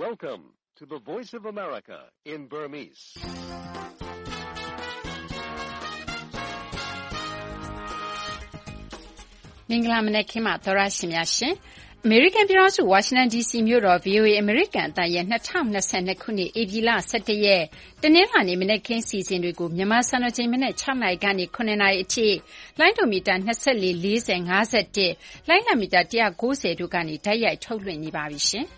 Welcome to the Voice of America in Burmese. ။မင်္ဂလာမနက်ခင်းပါသောရရှင်များရှင်။ American ပြည်ထောင်စု Washington DC မြို့တော် VOA American အသံရဲ့2022ခုနှစ်ဧပြီလ17ရက်တနင်္လာနေ့မနက်ခင်းစီစဉ်တွေကိုမြန်မာစံတော်ချိန်မနက်6နာရီကနေ9နာရီအထိလိုင်းဒိုမီတာ24 40 51လိုင်းလမီတာ190တို့ကနေဓာတ်ရိုက်ထုတ်လွှင့်နေပါပြီရှင်။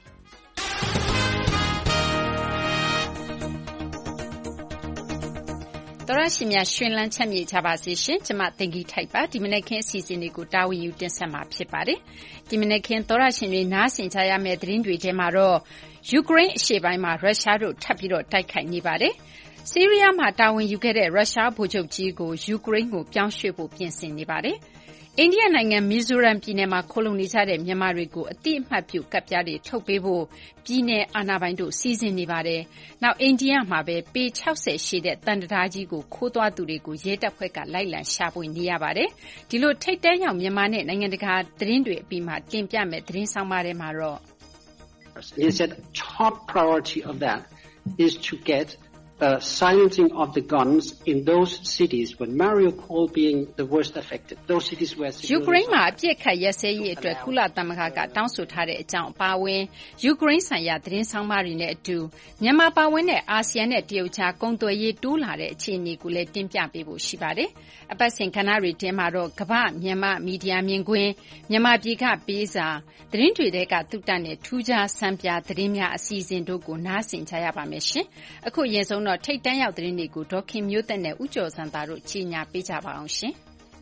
တော်ရရှိမြရှင်လန်းချက်မြေကြပါစေရှင်ကျမတင်ကြီးထိုက်ပါဒီမနေ့ခင်းအစီအစဉ်လေးကိုတာဝန်ယူတင်ဆက်မှာဖြစ်ပါတယ်ဒီမနေ့ခင်းတော်ရရှင်တွေနားဆင်ကြရမယ့်သတင်းတွေထဲမှာတော့ယူကရိန်းအရှေ့ပိုင်းမှာရုရှားတို့ထပ်ပြီးတော့တိုက်ခိုက်နေပါတယ်ဆီးရီးယားမှာတာဝန်ယူခဲ့တဲ့ရုရှားဗိုလ်ချုပ်ကြီးကိုယူကရိန်းကိုပြောင်းရွှေ့ဖို့ပြင်ဆင်နေပါတယ်အိန္ဒိယနိုင်ငံမီဇိုရမ်ပြည်နယ်မှာခိုလုံနေကြတဲ့မြန်မာတွေကိုအတိအမှတ်ပြုကပ်ပြားတွေထုတ်ပေးဖို့ပြည်내အာဏာပိုင်တို့စီစဉ်နေပါတယ်။နောက်အိန္ဒိယမှာပဲပေ60ရှိတဲ့တန်တရာကြီးကိုခိုးသွားသူတွေကိုရဲတပ်ဖွဲ့ကလိုက်လံရှာဖွေနေရပါတယ်။ဒီလိုထိတ်တန့်ရောက်မြန်မာနဲ့နိုင်ငံတကာသတင်းတွေအပြီးမှာတင်ပြမဲ့သတင်းဆောင်ပါထဲမှာတော့ He said top priority of that is to get silencing of the guns in those cities when Mariupol being the worst affected. Those cities where Ukraine မှာအပြစ်ခတ်ရစဲရေးအတွက်ကုလသမဂ္ဂကတောင်းဆိုထားတဲ့အကြောင်းအပါအဝင် Ukraine ဆိုင်ရာသတင်းဆောင်မတွေနဲ့အတူမြန်မာပါဝင်တဲ့အာဆီယံနဲ့တရုတ်ကြားကုန်သွယ်ရေးတိုးလာတဲ့အခြေအနေကိုလည်းတင်ပြပေးဖို့ရှိပါတယ်။အပတ်စဉ်ကဏ္ဍတွေထဲမှာတော့ကမ္ဘာမြန်မာမီဒီယာမြင်ကွင်းမြန်မာပြည်ကပေးစာသတင်းတွေကသုတနဲ့ထူးခြားစံပြသတင်းများအစီအစဉ်တို့ကိုနားဆင်ကြရပါမယ်ရှင်။အခုရင်ဆုံးတော့ထိတ်တန့်ရောက်သတင်းတွေကိုဒေါခင်မျိုးသက်နဲ့ဦးကျော်စံသားတို့ကြီးညာပေးကြပါအောင်ရှင်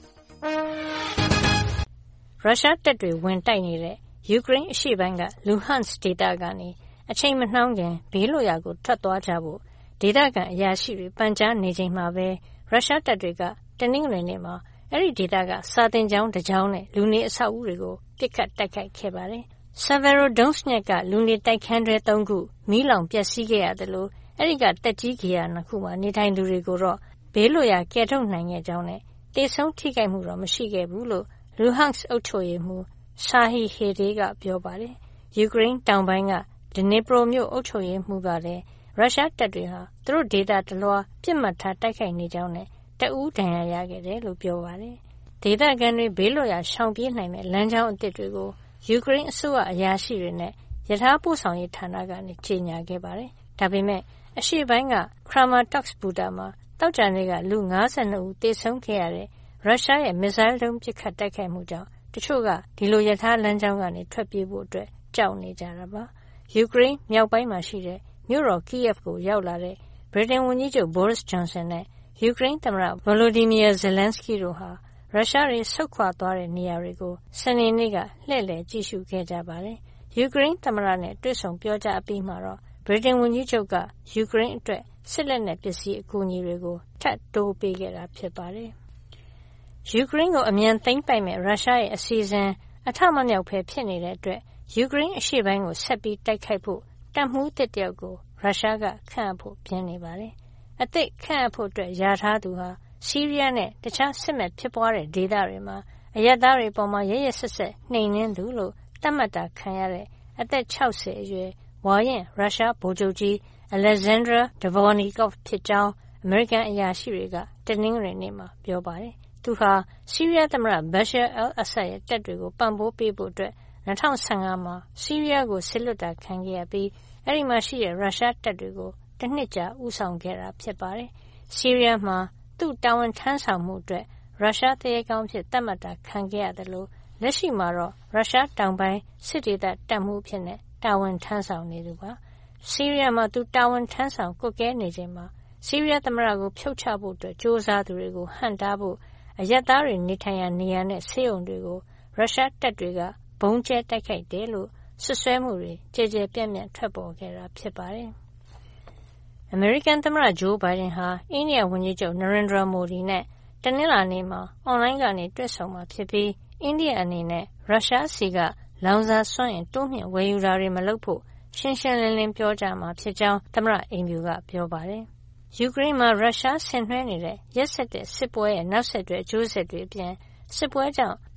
။ရုရှားတပ်တွေဝင်တိုက်နေတဲ့ယူကရိန်းအရှေ့ပိုင်းကလူဟန့်စ်ဒေသကနေအချိန်မနှောင်းခင်ဘေးလွတ်ရာကိုထွက်သွားကြဖို့ဒေသခံအရာရှိတွေပန်ကြားနေချိန်မှာပဲရုရှားတပ်တွေကတနင်္ဂနွေနေ့မှာအဲ့ဒီဒေသကစာတင်ကျောင်းတစ်ကျောင်းနဲ့လူနေအဆောက်အဦတွေကိုပစ်ခတ်တိုက်ခိုက်ခဲ့ပါတယ်။ Severodonetsk ကလူနေတိုက်ခန်းတွေ3ခုမီးလောင်ပျက်စီးခဲ့ရတယ်လို့အဲ့ဒီကတက်ကြီးကြီးရနှစ်ခုမှာနေထိုင်သူတွေကိုတော့ဘေးလွတ်ရာကယ်ထုတ်နိုင်ခဲ့ကြောင်းနဲ့တေဆုံးထိခိုက်မှုတော့မရှိခဲ့ဘူးလို့လူဟန့်စ်အုပ်ချုပ်ရေးမှူးရှာဟီဟေဒေကပြောပါတယ်။ယူကရိန်းတောင်ပိုင်းကဒနီပရိုမြို့အုပ်ချုပ်ရေးမှူးကလည်းရုရှားတပ်တွေဟာသူတို့ဒေသတလွှာပြစ်မှတ်ထားတိုက်ခိုက်နေကြောင်းနဲ့တအူးဒဏ်ရာရခဲ့တယ်လို့ပြောပါတယ်။ဒေသခံတွေဘေးလွတ်ရာရှောင်ပြေးနိုင်တဲ့လမ်းကြောင်းအသစ်တွေကိုယူကရိန်းအစိုးရအရာရှိတွေနဲ့ရထားပို့ဆောင်ရေးဌာနကနေကြေညာခဲ့ပါတယ်။ဒါပေမဲ့အရှေ့ပိုင်းက Kramatorsk ဘူတာမှာတောက်ကြနေ့ကလူ52ဦးသေဆုံးခဲ့ရတဲ့ရုရှားရဲ့မစ်ဇိုင်းဒုံးပစ်ခတ်တိုက်ခိုက်မှုကြောင့်တချို့ကဒီလိုရထားလမ်းကြောင်းကနေထွက်ပြေးဖို့အတွက်ကြောက်နေကြတာပါ။ယူကရိန်းမြောက်ပိုင်းမှာရှိတဲ့မြို့တော် Kyiv ကိုရောက်လာတဲ့ဗြိတိန်ဝန်ကြီးချုပ် Boris Johnson နဲ့ယူကရိန်းသမ္မတ Volodymyr Zelensky တို့ဟာရုရှားတွေဆုတ်ခွာသွားတဲ့နေရာတွေကိုစနေနေ့ကလှည့်လည်ကြည့်ရှုခဲ့ကြပါတယ်။ယူကရိန်းသမ္မတနဲ့တွေ့ဆုံပြောကြားအပြီးမှာတော့ဗြိတိန်ဝန်ကြီးချုပ်ကယူကရိန်းအတွက်စစ်လက်နက်ပစ္စည်းအကူအညီတွေကိုထပ်တိုးပေးခဲ့တာဖြစ်ပါတယ်။ယူကရိန်းကိုအမြန်သိမ်းပိုက်မဲ့ရုရှားရဲ့အစီအစဉ်အထမမြောက်ဖဲဖြစ်နေတဲ့အတွက်ယူကရိန်းအရှေ့ပိုင်းကိုဆက်ပြီးတိုက်ခိုက်ဖို့တပ်မှူးတစ်တယောက်ကိုရုရှားကခန့်အပ်ဖို့ပြင်နေပါတယ်။အသစ်ခန့်အပ်ဖို့အတွက်ယာထားသူဟာဆီးရီးယားနဲ့တခြားစစ်မဲ့ဖြစ်ပွားတဲ့ဒေသတွေမှာအရပ်သားတွေပေါ်မှာရရဆက်ဆက်နှိမ်နင်းသူလို့သတ်မှတ်တာခံရတဲ့အသက်60အရွယ်ဝါရင်ရုရှားဗိုလ်ချုပ်ကြီး Alexander Dvornikov ဖြစ်ကြောင်းအမေရိကန်အရာရှိတွေကတနင်္ဂနွေနေ့မှာပြောပါတယ်။သူဟာဆီးရီးယားသမ္မတ Bashar al-Assad ရဲ့တပ်တွေကိုပံ့ပိုးပေးဖို့အတွက်2015မှာဆီးရီးယားကိုစစ်လွှတ်တာခံခဲ့ရပြီးအဲဒီမှာရှိတဲ့ရုရှားတပ်တွေကိုတစ်နှစ်ကြာဦးဆောင်ခဲ့တာဖြစ်ပါတယ်။ဆီးရီးယားမှာသူ့တာဝန်ထမ်းဆောင်မှုအတွက်ရုရှားတရေကောင်းဖြစ်သတ်မှတ်တာခံခဲ့ရတယ်လို့လက်ရှိမှာတော့ရုရှားတောင်ပိုင်းစစ်ဒေသတပ်မှူးဖြစ်နေတာဝန်ထမ်းဆောင်နေသူပါဆီးရီးယားမှာသူတာဝန်ထမ်းဆောင်ကွပ်ကဲနေချိန်မှာဆီးရီးယားသမ္မတကိုဖြုတ်ချဖို့အတွက်ကြိုးစားသူတွေကိုဟန့်တားဖို့အရပ်သားတွေနေထိုင်ရာနေရာနဲ့ဆေးရုံတွေကိုရုရှားတပ်တွေကဘုံကျဲတိုက်ခိုက်တယ်လို့ဆွဆွဲမှုတွေကြဲကြဲပြန့်ပြန့်ထွက်ပေါ်ခဲ့တာဖြစ်ပါတယ်။အမေရိကန်သမ္မတဂျိုးဘိုင်ဒန်ဟာအိန္ဒိယဝန်ကြီးချုပ်နရိန္ဒရာမိုဒီနဲ့တနင်္လာနေ့မှာအွန်လိုင်းကနေတွေ့ဆုံမှာဖြစ်ပြီးအိန္ဒိယအနေနဲ့ရုရှားစီကလောင်စာစွမ်းအင်တိုးမြှင့်ဝယ်ယူတာတွေမလုပ်ဖို့ရှင်းရှင်းလင်းလင်းပြောကြားမှာဖြစ်ကြောင်းသမ္မတအိမ်ဖြူကပြောပါတယ်။ယူကရိန်းမှာရုရှားဆင်နွှဲနေတဲ့ရက်စက်တဲ့စစ်ပွဲရဲ့နောက်ဆက်တွဲအကျိုးဆက်တွေအပြင်စစ်ပွဲကြောင့်က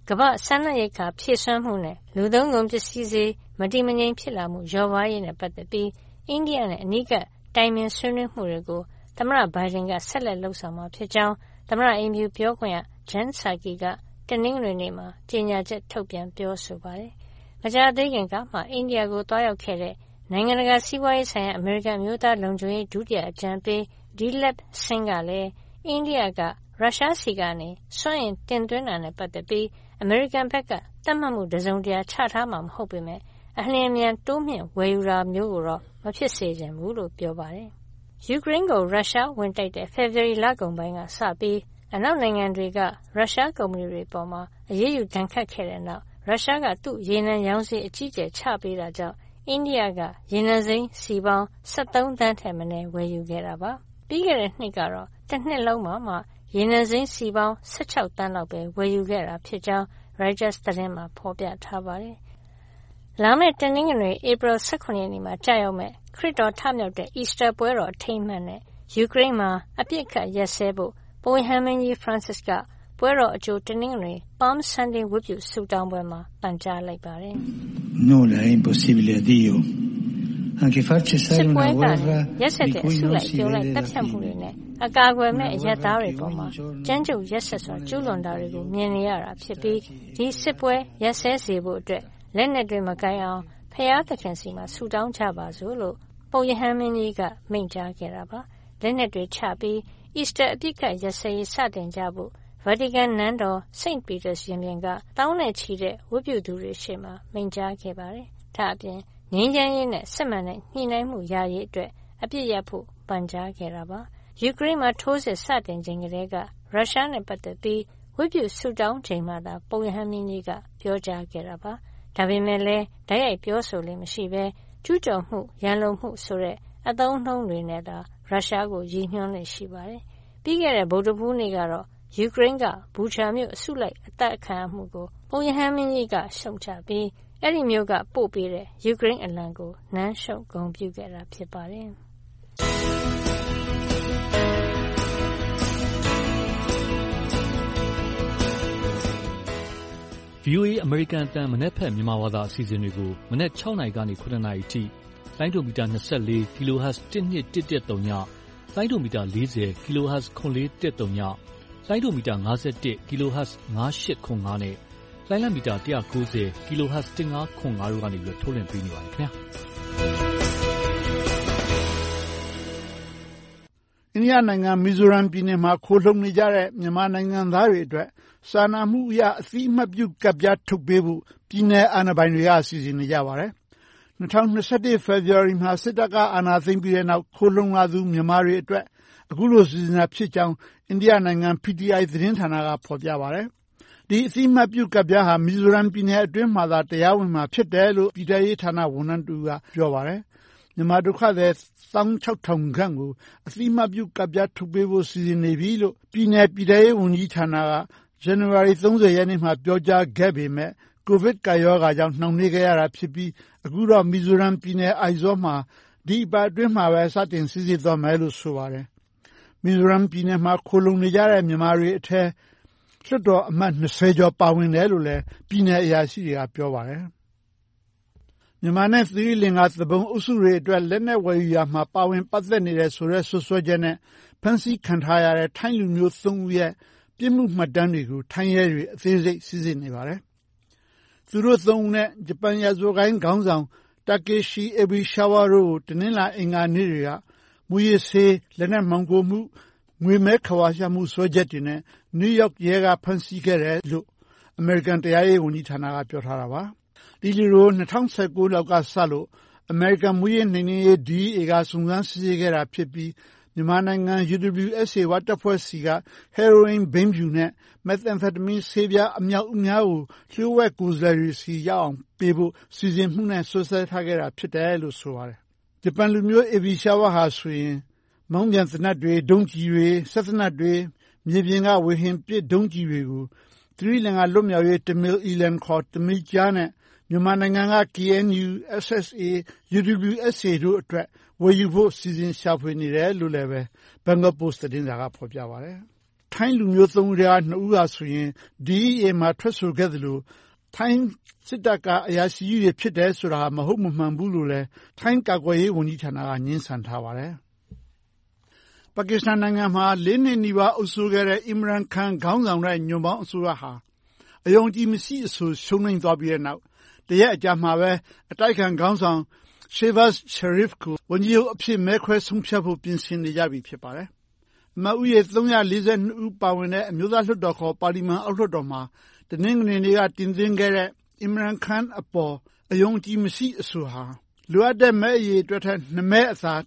ကမ္ဘာ့စားနပ်ရိက္ခာဖြည့်စွမ်းမှုနဲ့လူသုံးကုန်ပစ္စည်းဈေးမတည်မငြိမ်ဖြစ်လာမှုလျော့ပါးရေးနဲ့ပတ်သက်ပြီးအိန္ဒိယနဲ့အနီးကပ်တိုင်ပင်ဆွေးနွေးမှုတွေကိုသမ္မတဘိုင်ဒန်ကဆက်လက်လုပ်ဆောင်မှာဖြစ်ကြောင်းသမ္မတအိမ်ဖြူပြောခွင့်ရ Jen Psaki ကတနင်္ဂနွေနေ့မှာကြေညာချက်ထုတ်ပြန်ပြောဆိုပါတယ်။မကြာသေးခင်ကမှအိန္ဒိယကိုသွားရောက်ခဲ့တဲ့နိုင်ငံတကာစီးပွားရေးဆိုင်ရာအမေရိကန်အမျိုးသားလုံခြုံရေးဒုတိယအကြံပေး Dilip Singh ကလည်းအိန္ဒိယကရုရှားဆီကနေစွမ်းအင်တင်သွင်းတာနဲ့ပတ်သက်ပြီးအမေရိကန်ဘက်ကသတ်မှတ်မှုတစုံတရာချထားမှာမဟုတ်ပေမဲ့အလျင်အမြန်တိုးမြှင့်ဝယ်ယူတာမျိုးကိုတော့မဖြစ်စေချင်ဘူးလို့ပြောပါတယ်။ယူကရိန်းကိုရုရှားဝင်တိုက်တဲ့ဖေဖေါ်ဝါရီလကုန်ပိုင်းကစပြီးအနောက်နိုင်ငံတွေကရုရှားကုမ္ပဏီတွေပေါ်မှာအရေးယူဒဏ်ခတ်ခဲ့တဲ့နောက်ရုရှားကသူ့ရေနံရောင်းဈေးအကြီးကျယ်ချပေးတာကြောင့်အိန္ဒိယကရေနံစိမ်းဆီပေါင်း73သန်းထက်မနည်းဝယ်ယူခဲ့တာပါ။ပြီးခဲ့တဲ့နှစ်ကတော့တစ်နှစ်လုံးမှာရေနံစိမ်းဆီပေါင်း16သန်းလောက်ပဲဝယ်ယူခဲ့တာဖြစ်ကြောင်း Reuters သတင်းမှာဖော်ပြထားပါတယ်။လာမယ့်တနင်္ဂနွေဧပြီ18ရက်နေ့မှာကြာရောက်မဲ့ခရစ်တော်ထမြောက်တဲ့ Easter ပွဲတော်အထိမ်းအမှတ်နဲ့ယူကရိန်းမှာအပစ်အခတ်ရပ်စဲဖို့ပုပ်ရဟန်းမင်းကြီး Francis ကပွဲတော်အကြိုတနင်္ဂနွေ Palm Sunday ဝတ်ပြုဆုတောင်းပွဲမှာပန်ကြားလိုက်ပါတယ်။ Nulla è impossibile a Dio. Anche far cessare una guerra ရက်ဆက်တဲ့အစုလိုက်ပြောလိုက်တပ်ဖြတ်မှုတွေနဲ့အကာအကွယ်မဲ့အရပ်သားတွေပေါ်မှာကြမ်းကြုတ်ရက်ဆက်စွာကျူးလွန်တာတွေကိုမြင်နေရတာဖြစ်ပြီးဒီစစ်ပွဲရက်စဲစေဖို့အတွက်လက်နက်တွေမကိုင်အောင်ဖျားသခင်စီမှာဆုတောင်းကြပါစို့လို့ပုပ်ရဟန်းမင်းကြီးကမိန့်ကြားခဲ့တာပါလက်နက်တွေချပြီးအီစတာအပြစ်ခတ်ရက်စဲရေးစတင်ကြဖို့ဗာတီကန်နန်းတော် St. Peter's ရင်ပြင်ကတောင်းနဲ့ချီတဲ့ဝတ်ပြုသူတွေရှေ့မှာမိန့်ကြားခဲ့ပါတယ်ဒါအပြင်ငြိမ်းချမ်းရေးနဲ့စစ်မှန်တဲ့ညှိနှိုင်းမှုရရေးအတွက်အပြစ်ရဖို့ပန်ကြားခဲ့တာပါယူကရိန်းမှာထိုးစစ်စတင်ချိန်ကတည်းကရုရှားနဲ့ပတ်သက်ပြီးဝတ်ပြုဆုတောင်းချိန်မှသာပုပ်ရဟန်းမင်းကြီးကပြောကြားခဲ့တာပါဒါပေမဲ့လည်းတိုက်ရိုက်ပြောဆိုလို့မရှိဘဲကျူးကျော်မှုရန်လိုမှုဆိုတဲ့အသုံးအနှုန်းတွေနဲ့သာရုရှားကိုရည်ညွှန်းနေရှိပါတယ်ပြီးခဲ့တဲ့ဗုဒ္ဓဟူးနေ့ကတော့ယူကရိန်းကဘူချာမြို့အစုလိုက်အသက်ခံရမှုကိုပုပ်ရဟန်းမင်းကြီးကရှုံချပြီးအဲ့ဒီမျိုးကပို့ပေးတဲ့ယူကရိန်းအလံကိုနမ်းရှုပ်ဂုဏ်ပြုခဲ့တာဖြစ်ပါတယ်။ VOA အမေရိကန်အသံမနက်ဖြန်မြန်မာဘာသာအစီအစဉ်တွေကိုမနက်6နာရီကနေ9နာရီအထိလိုင်းဒိုမီတာ24 kHz 12113ညလိုင်းဒိုမီတာ40 kHz 9413ညလိုင်းဒိုမီတာ51 kHz 9805နဲ့လိုင်းလံမီတာ190 kHz 1505တို့ကနေထုတ်လွှင့်ပေးနေပါတယ်ခင်ဗျာအိန္ဒိယနိုင်ငံမီဇိုရမ်ပြည်နယ်မှာခိုလှုံနေကြတဲ့မြန်မာနိုင်ငံသားတွေအတွက်စာနာမှုအရအသိအမှတ်ပြုကဒ်ပြားထုတ်ပေးဖို့ပြည်နယ်အာဏာပိုင်တွေကစီစဉ်နေကြပါတယ်။2021 ဖေဖော်ဝါရီမှာစစ်တပ်ကအာဏာသိမ်းပြီးတဲ့နောက်ခိုလှုံလာသူမြန်မာတွေအတွက်အခုလိုစီစဉ်တာဖြစ်ကြောင်းအိန္ဒိယနိုင်ငံ PTI သတင်းဌာနကဖော်ပြပါတယ်။ဒီအသိအမှတ်ပြုကဒ်ပြားဟာမီဇိုရမ်ပြည်နယ်အတွင်းမှာသာတရားဝင်မှာဖြစ်တယ်လို့ပြည်ထရေးဌာနဝန်ထမ်းတူကပြောပါတယ်။မြန်မာဒုက္ခသည်16,000 ခန့်ကိုအသိအမှတ်ပြုကဒ်ပြားထုတ်ပေးဖို့စီစဉ်နေပြီလို့ပြည်နယ်ပြည်ထရေးဝန်ကြီးဌာနကဇန်နဝါရီ30ရက်နေ့မှာပြောကြားခဲ့ပေမဲ့ကိုဗစ်ကပ်ရောဂါကြောင့်နှောင့်နှေးခဲ့ရတာဖြစ်ပြီးအခုတော့မီဇိုရမ်ပြည်နယ်အိုက်ဇောမှာဒီအပတ်အတွင်းမှာပဲစတင်စီစဉ်သွားမယ်လို့ဆိုပါတယ်။မီဇိုရမ်ပြည်နယ်မှာခိုလှုံနေကြတဲ့မြန်မာတွေအထက်လွှတ်တော်အမတ်20ကျော်ပါဝင်တယ်လို့လည်းပြည်နယ်အရာရှိတွေကပြောပါတယ်။မြန်မာနဲ့သီရိလင်္ကာသဘုံအုပ်စုတွေအတွက်လက်နက်ဝယ်ယူရာမှာပါဝင်ပတ်သက်နေတဲ့ဆိုတဲ့ဆွဆွဲချက်နဲ့ဖမ်းဆီးခံထားရတဲ့ထိုင်းလူမျိုး3ဦးရဲ့ပြစ်မှုမှတ်တမ်းတွေကိုထိုင်းရဲတွေအသေးစိတ်စစ်ဆေးနေပါတယ်။သူတို့3ဦးနဲ့ဂျပန်ရာဇဝတ်ဂိုဏ်းခေါင်းဆောင်တာကေရှီအဘီရှာဝါတို့ကိုတနင်္လာအင်္ဂါနေ့တွေကမူရစ်ဆေးလက်နက်မှောင်ခိုမှုငွေမဲခဝါချမှုစွဲချက်တွေနဲ့နယူးယောက်ရဲကဖမ်းဆီးခဲ့တယ်လို့အမေရိကန်တရားရေးဝန်ကြီးဌာနကပြောထားတာပါ။ဒီလူတို့2019လောက်ကစလို့အမေရိကန်မူရစ်နှိမ်နင်းရေး DEA ကစုံစမ်းစစ်ဆေးခဲ့တာဖြစ်ပြီးမြန်မာနိုင်ငံ UWSA ဝတပ်ဖွဲ့စီကဟီရိုအင်ဘိန်းဖြူနဲ့မက်သ်အမ်ဖက်တမင်းဆေးပြားအမြောက်အများကိုလျှို့ဝှက်ကိုယ်စားလှယ်တွေစီရောက်အောင်ပေးဖို့စီစဉ်မှုနဲ့ဆွဆွဲထားခဲ့တာဖြစ်တယ်လို့ဆိုပါတယ်။ဂျပန်လူမျိုးအဘီရှာဝါဟာဆိုရင်မောင်းပြန်သေနတ်တွေဒုံးကျည်တွေဆက်သေနတ်တွေမြေပြင်ကဝေဟင်ပစ်ဒုံးကျည်တွေကိုသီရိလင်္ကာလွတ်မြောက်ရေးတမီလ်အီလန်ခေါ်တမီးကြားနဲ့မြန်မာနိုင်ငံက KNU, SSA, UWSA တို့အတွက်ဝယ်ယူဖို့စီစဉ်ရှာဖွေနေတယ်လို့လည်းပဲဘန်ကောက်ပို့စ်သတင်းစာကဖော်ပြပါတယ်။ထိုင်းလူမျိုး3ဦးက2ဦးကဆိုရင် DEA မှာထွက်ဆိုခဲ့သလိုထိုင်းစစ်တပ်ကအရာရှိကြီးတွေဖြစ်တယ်ဆိုတာမဟုတ်မမှန်ဘူးလို့လည်းထိုင်းကာကွယ်ရေးဝန်ကြီးဌာနကညှင်းဆန်ထားပါတယ်။ပါကစ္စတန်နိုင်ငံမှာ4နှစ်နီးပါးအုပ်စိုးခဲ့တဲ့ Imran Khan ခေါင်းဆောင်တဲ့ညွန့်ပေါင်းအစိုးရဟာအယုံကြည်မရှိအဆိုရှုံးနိမ့်သွားပြီးတဲ့နောက်တရက်အကြာမှာပဲအတိုက်ခံခေါင်းဆောင် Shehbaz Sharif ကိုဝန်ကြီးချုပ်အဖြစ်မဲခွဲဆုံးဖြတ်ဖို့ပြင်ဆင်နေကြပြီဖြစ်ပါတယ်။အမတ်ဦးရေ342ဦးပါဝင်တဲ့အမျိုးသားလွှတ်တော်ခေါ်ပါလီမန်အောက်လွှတ်တော်မှာတနင်္ဂနွေနေ့ကတင်သွင်းခဲ့တဲ့ Imran Khan အပေါ်အယုံကြည်မရှိအဆိုဟာလိုအပ်တဲ့မဲအရေအတွက်ထက်2မဲအသာ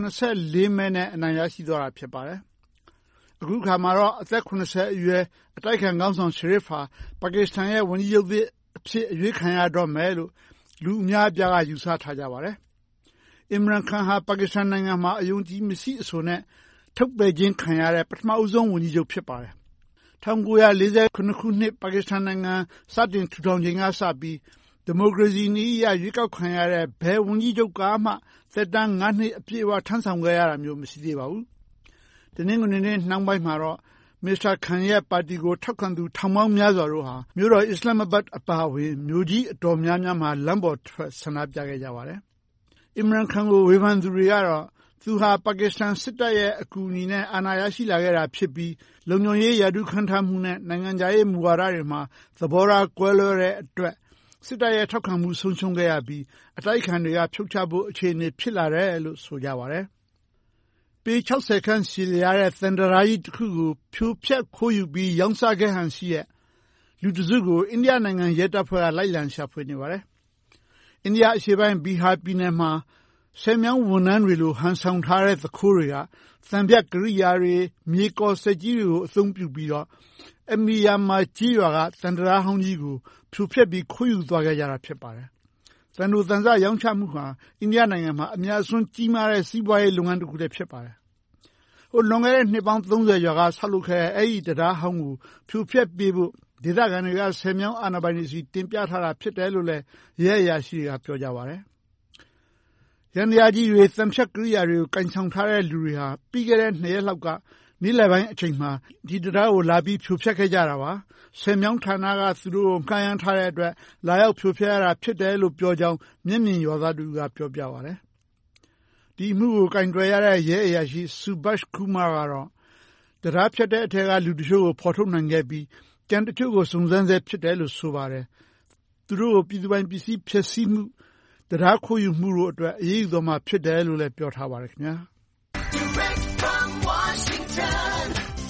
184မဲနဲ့အနိုင်ရရှိသွားတာဖြစ်ပါတယ်။အခုခါမှာတော့အသက်80အရွယ်အတိုက်ခံခေါင်းဆောင် Sharif ဟာပါကစ္စတန်ရဲ့ဝန်ကြီးချုပ်သစ်အဖြစ်အရွေးခံရတော့မယ်လို့လူအများအပြားကယူဆထားကြပါတယ်။ Imran Khan ဟာပါကစ္စတန်နိုင်ငံမှာအယုံကြည်မရှိအဆိုနဲ့ထုတ်ပယ်ခြင်းခံရတဲ့ပထမဦးဆုံးဝန်ကြီးချုပ်ဖြစ်ပါတယ်။1949ခုနှစ်ပါကစ္စတန်နိုင်ငံစတင်ထူထောင်ချိန်ကစပြီးဒီမိုကရေစီနည်းအရရွေးကောက်ခံရတဲ့ဘယ်ဝန်ကြီးချုပ်ကမှသက်တမ်း9နှစ်အပြည့်အဝထမ်းဆောင်ခဲ့ရတာမျိုးမရှိသေးပါဘူး။တနင်္ဂနွေနေ့နှောင်းပိုင်းမှာတော့မစ္စတာခံရဲ့ပါတီကိုထောက်ခံသူထောင်ပေါင်းများစွာတို့ဟာမြို့တော်အစ္စလာမ္မာဘတ်အပါအဝင်မြို့ကြီးအတော်များများမှာလမ်းပေါ်ထွက်ဆန္ဒပြခဲ့ကြပါတယ်။ Imran Khan ကိုဝေဖန်သူတွေကတော့သူဟာပါကစ္စတန်စစ်တပ်ရဲ့အကူအညီနဲ့အာဏာရရှိလာခဲ့တာဖြစ်ပြီးလုံခြုံရေးရာထူးခန့်ထားမှုနဲ့နိုင်ငံခြားရေးမူဝါဒတွေမှာသဘောထားကွဲလွဲတဲ့အတွက်စစ်တပ်ရဲ့ထောက်ခံမှုဆုံးရှုံးခဲ့ရပြီးအတိုက်ခံတွေကဖြုတ်ချဖို့အခြေအနေဖြစ်လာတယ်လို့ဆိုကြပါတယ်။ပေ60ခန့်ရှည်လျားတဲ့သန္ဒရာကြီးတစ်ခုကိုဖြိုဖျက်ခိုးယူပြီးရောင်းစားခဲ့ဟန်ရှိတဲ့လူတစုကိုအိန္ဒိယနိုင်ငံရဲတပ်ဖွဲ့ကလိုက်လံရှာဖွေနေပါတယ်။အိန္ဒိယအရှေ့ပိုင်းဘီဟာပြည်နယ်မှာဆယ်မြောင်းဝန်ထမ်းတွေလိုဟန်ဆောင်ထားတဲ့သခိုးတွေကသံပြတ်ကိရိယာတွေမြေကော်စက်ကြီးတွေကိုအသုံးပြုပြီးတော့အမီယာမာကြီးရွာကသန္ဒရာဟောင်းကြီးကိုဖြိုဖျက်ပြီးခိုးယူသွားခဲ့ကြတာဖြစ်ပါတယ်။သံတို့သံစရောင်းချမှုဟာအိန္ဒိယနိုင်ငံမှာအများဆုံးကြီးမားတဲ့စီးပွားရေးလုပ်ငန်းတစ်ခုလည်းဖြစ်ပါတယ်။လွန်ခဲ့တဲ့နှစ်ပေါင်း30ကျော်ကဆောက်လုပ်ခဲ့တဲ့အဲ့ဒီတရားဟောင်းကိုဖြိုဖျက်ပေးဖို့ဒေသခံတွေကဆယ်မြောင်းအာဏာပိုင်တွေစီတင်ပြထားတာဖြစ်တယ်လို့လည်းရဲအရာရှိတွေကပြောကြပါတယ်။ရန်ရာကြီးတွေသံဖြတ်ကိရိယာတွေကိုကင်ဆောင်ထားတဲ့လူတွေဟာပြီးခဲ့တဲ့2ရက်လောက်ကနေ့လယ်ပိုင်းအချိန်မှာဒီတရားကိုလာပြီးဖြိုဖျက်ခဲ့ကြတာပါ။ဆယ်မြောင်းဌာနကသူတို့ကိုခံရန်ထားတဲ့အတွက်လာရောက်ဖြိုဖျက်ရတာဖြစ်တယ်လို့ပြောကြောင်းမျက်မြင်ရွာသားတို့ကပြောပြပါတယ်။ဒီမှုကိုကင်တွယ်ရတဲ့ရဲအရာရှိ Subhash Kumar ကတော့တရားဖြတ်တဲ့အထက်ကလူတချို့ကိုဖော်ထုတ်နိုင်ခဲ့ပြီးကြံတချို့ကိုစုံစမ်းဆဲဖြစ်တယ်လို့ဆိုပါတယ်။သူတို့ကိုပြည်သူပိုင်ပစ္စည်းဖျက်ဆီးမှုတရားခိုးယူမှုတို့အတွက်အရေးယူသွားမှာဖြစ်တယ်လို့လည်းပြောထားပါတယ်ခင်ဗျာ။ Direct from Washington,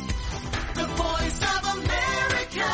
the voice of America,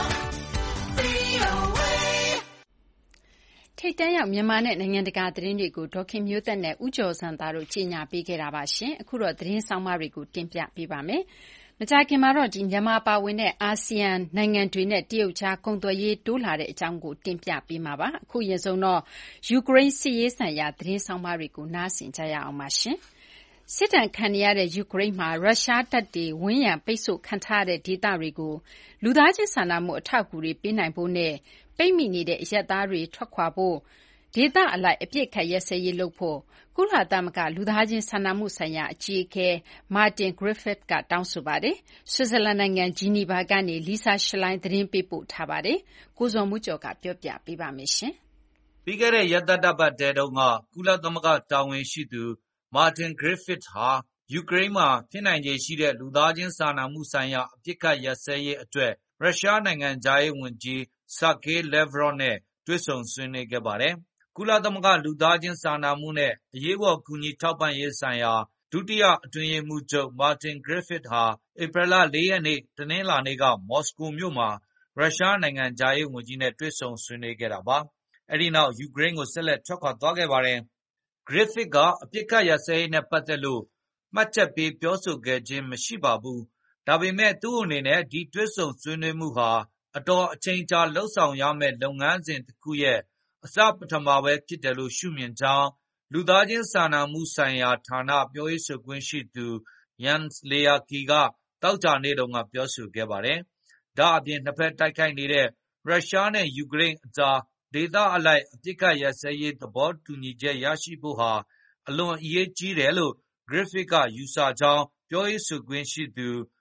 VOA. ထိပ်တန်းရောက်မြန်မာနဲ့နိုင်ငံတကာသတင်းတွေကိုဒေါ်ခင်မျိုးသက်နဲ့ဦးကျော်စံသားတို့ကြီးညာပေးခဲ့တာပါရှင်။အခုတော့သတင်းဆောင်မတွေကိုတင်ပြပေးပါမယ်။မကြာခင်မှာတော့မြန်မာပါဝင်တဲ့အာဆီယံနိုင်ငံတွေနဲ့တရုတ်ကြားကုန်သွယ်ရေးတိုးလာတဲ့အကြောင်းကိုတင်ပြပေးမှာပါ။အခုရင်ဆုံးတော့ယူကရိန်းစစ်ရေးဆိုင်ရာသတင်းဆောင်မတွေကိုနားဆင်ကြရအောင်ပါရှင်။စစ်တပ်ခံရတဲ့ယူကရိန်းမှာရုရှားတပ်တွေဝန်းရံပိတ်ဆို့ခံထားရတဲ့ဒေသတွေကိုလူသားချင်းစာနာမှုအထောက်အကူတွေပေးနိုင်ဖို့နဲ့ပိတ်မိနေတဲ့အရပ်သားတွေထွက်ခွာဖို့ဒေသအလိုက်အပြစ်ခတ်ရဲစဲရေးလုပ်ဖို့ကုလသမဂ္ဂလူသားချင်းစာနာမှုဆိုင်ရာအကြီးအကဲ Martin Griffiths ကတောင်းဆိုပါတယ်။ဆွစ်ဇာလန်နိုင်ငံဂျီနီဗာကနေ Lisa Schlein သတင်းပေးပို့ထားပါတယ်။ကိုဇော်မိုးကျော်ကပြောပြပေးပါမယ်ရှင်။ပြီးခဲ့တဲ့ရက်သတ္တပတ်တဲတုန်းကကုလသမဂ္ဂတာဝန်ရှိသူ Martin Griffiths ဟာယူကရိန်းမှာဖြစ်နိုင်ခြေရှိတဲ့လူသားချင်းစာနာမှုဆိုင်ရာအပြစ်ခတ်ရပ်စဲရေးအတွက်ရုရှားနိုင်ငံခြားရေးဝန်ကြီး Sergei Lavrov နဲ့တွေ့ဆုံဆွေးနွေးခဲ့ပါတယ်။ကုလသမဂ္ဂလူသားချင်းစာနာမှုနဲ့အရေးပေါ်ကူညီထောက်ပံ့ရေးဆိုင်ရာဒုတိယအတွင်းရေးမှူးချုပ် Martin Griffiths ဟာဧပြီလ4ရက်နေ့တနင်္လာနေ့ကမော်စကိုမြို့မှာရုရှားနိုင်ငံခြားရေးဝန်ကြီးနဲ့တွေ့ဆုံဆွေးနွေးခဲ့တာပါ။အဲဒီနောက်ယူကရိန်းကိုဆက်လက်ထွက်ခွာသွားခဲ့ပါတယ်။ Griffiths ကအပြစ်ခတ်ရပ်စဲရေးနဲ့ပတ်သက်လို့မှတ်ချက်ပေးပြောဆိုခဲ့ခြင်းမရှိပါဘူး။ဒါပေမဲ့သူ့အနေနဲ့ဒီတွေ့ဆုံဆွေးနွေးမှုဟာအတော်အချိန်ကြာလှုပ်ဆောင်ရမယ့်လုပ်ငန်းစဉ်တစ်ခုရဲ့အစပထမပဲဖြစ်တယ်လို့ရှုမြင်ကြောင်းလူသားချင်းစာနာမှုဆိုင်ရာဌာနပြောရေးဆိုခွင့်ရှိသူ Jens Laerke ကသောကြာနေ့တုန်းကပြောဆိုခဲ့ပါတယ်။ဒါအပြင်နှစ်ဖက်တိုက်ခိုက်နေတဲ့ရုရှားနဲ့ယူကရိန်းအကြားဒေသအလိုက်အပြစ်ခတ်ရပ်စဲရေးသဘောတူညီချက်ရရှိဖို့ဟာအလွန်အရေးကြီးတယ်လို့ Griffiths ကယူဆကြောင်းပြောရေးဆိုခွင့်ရှိသူ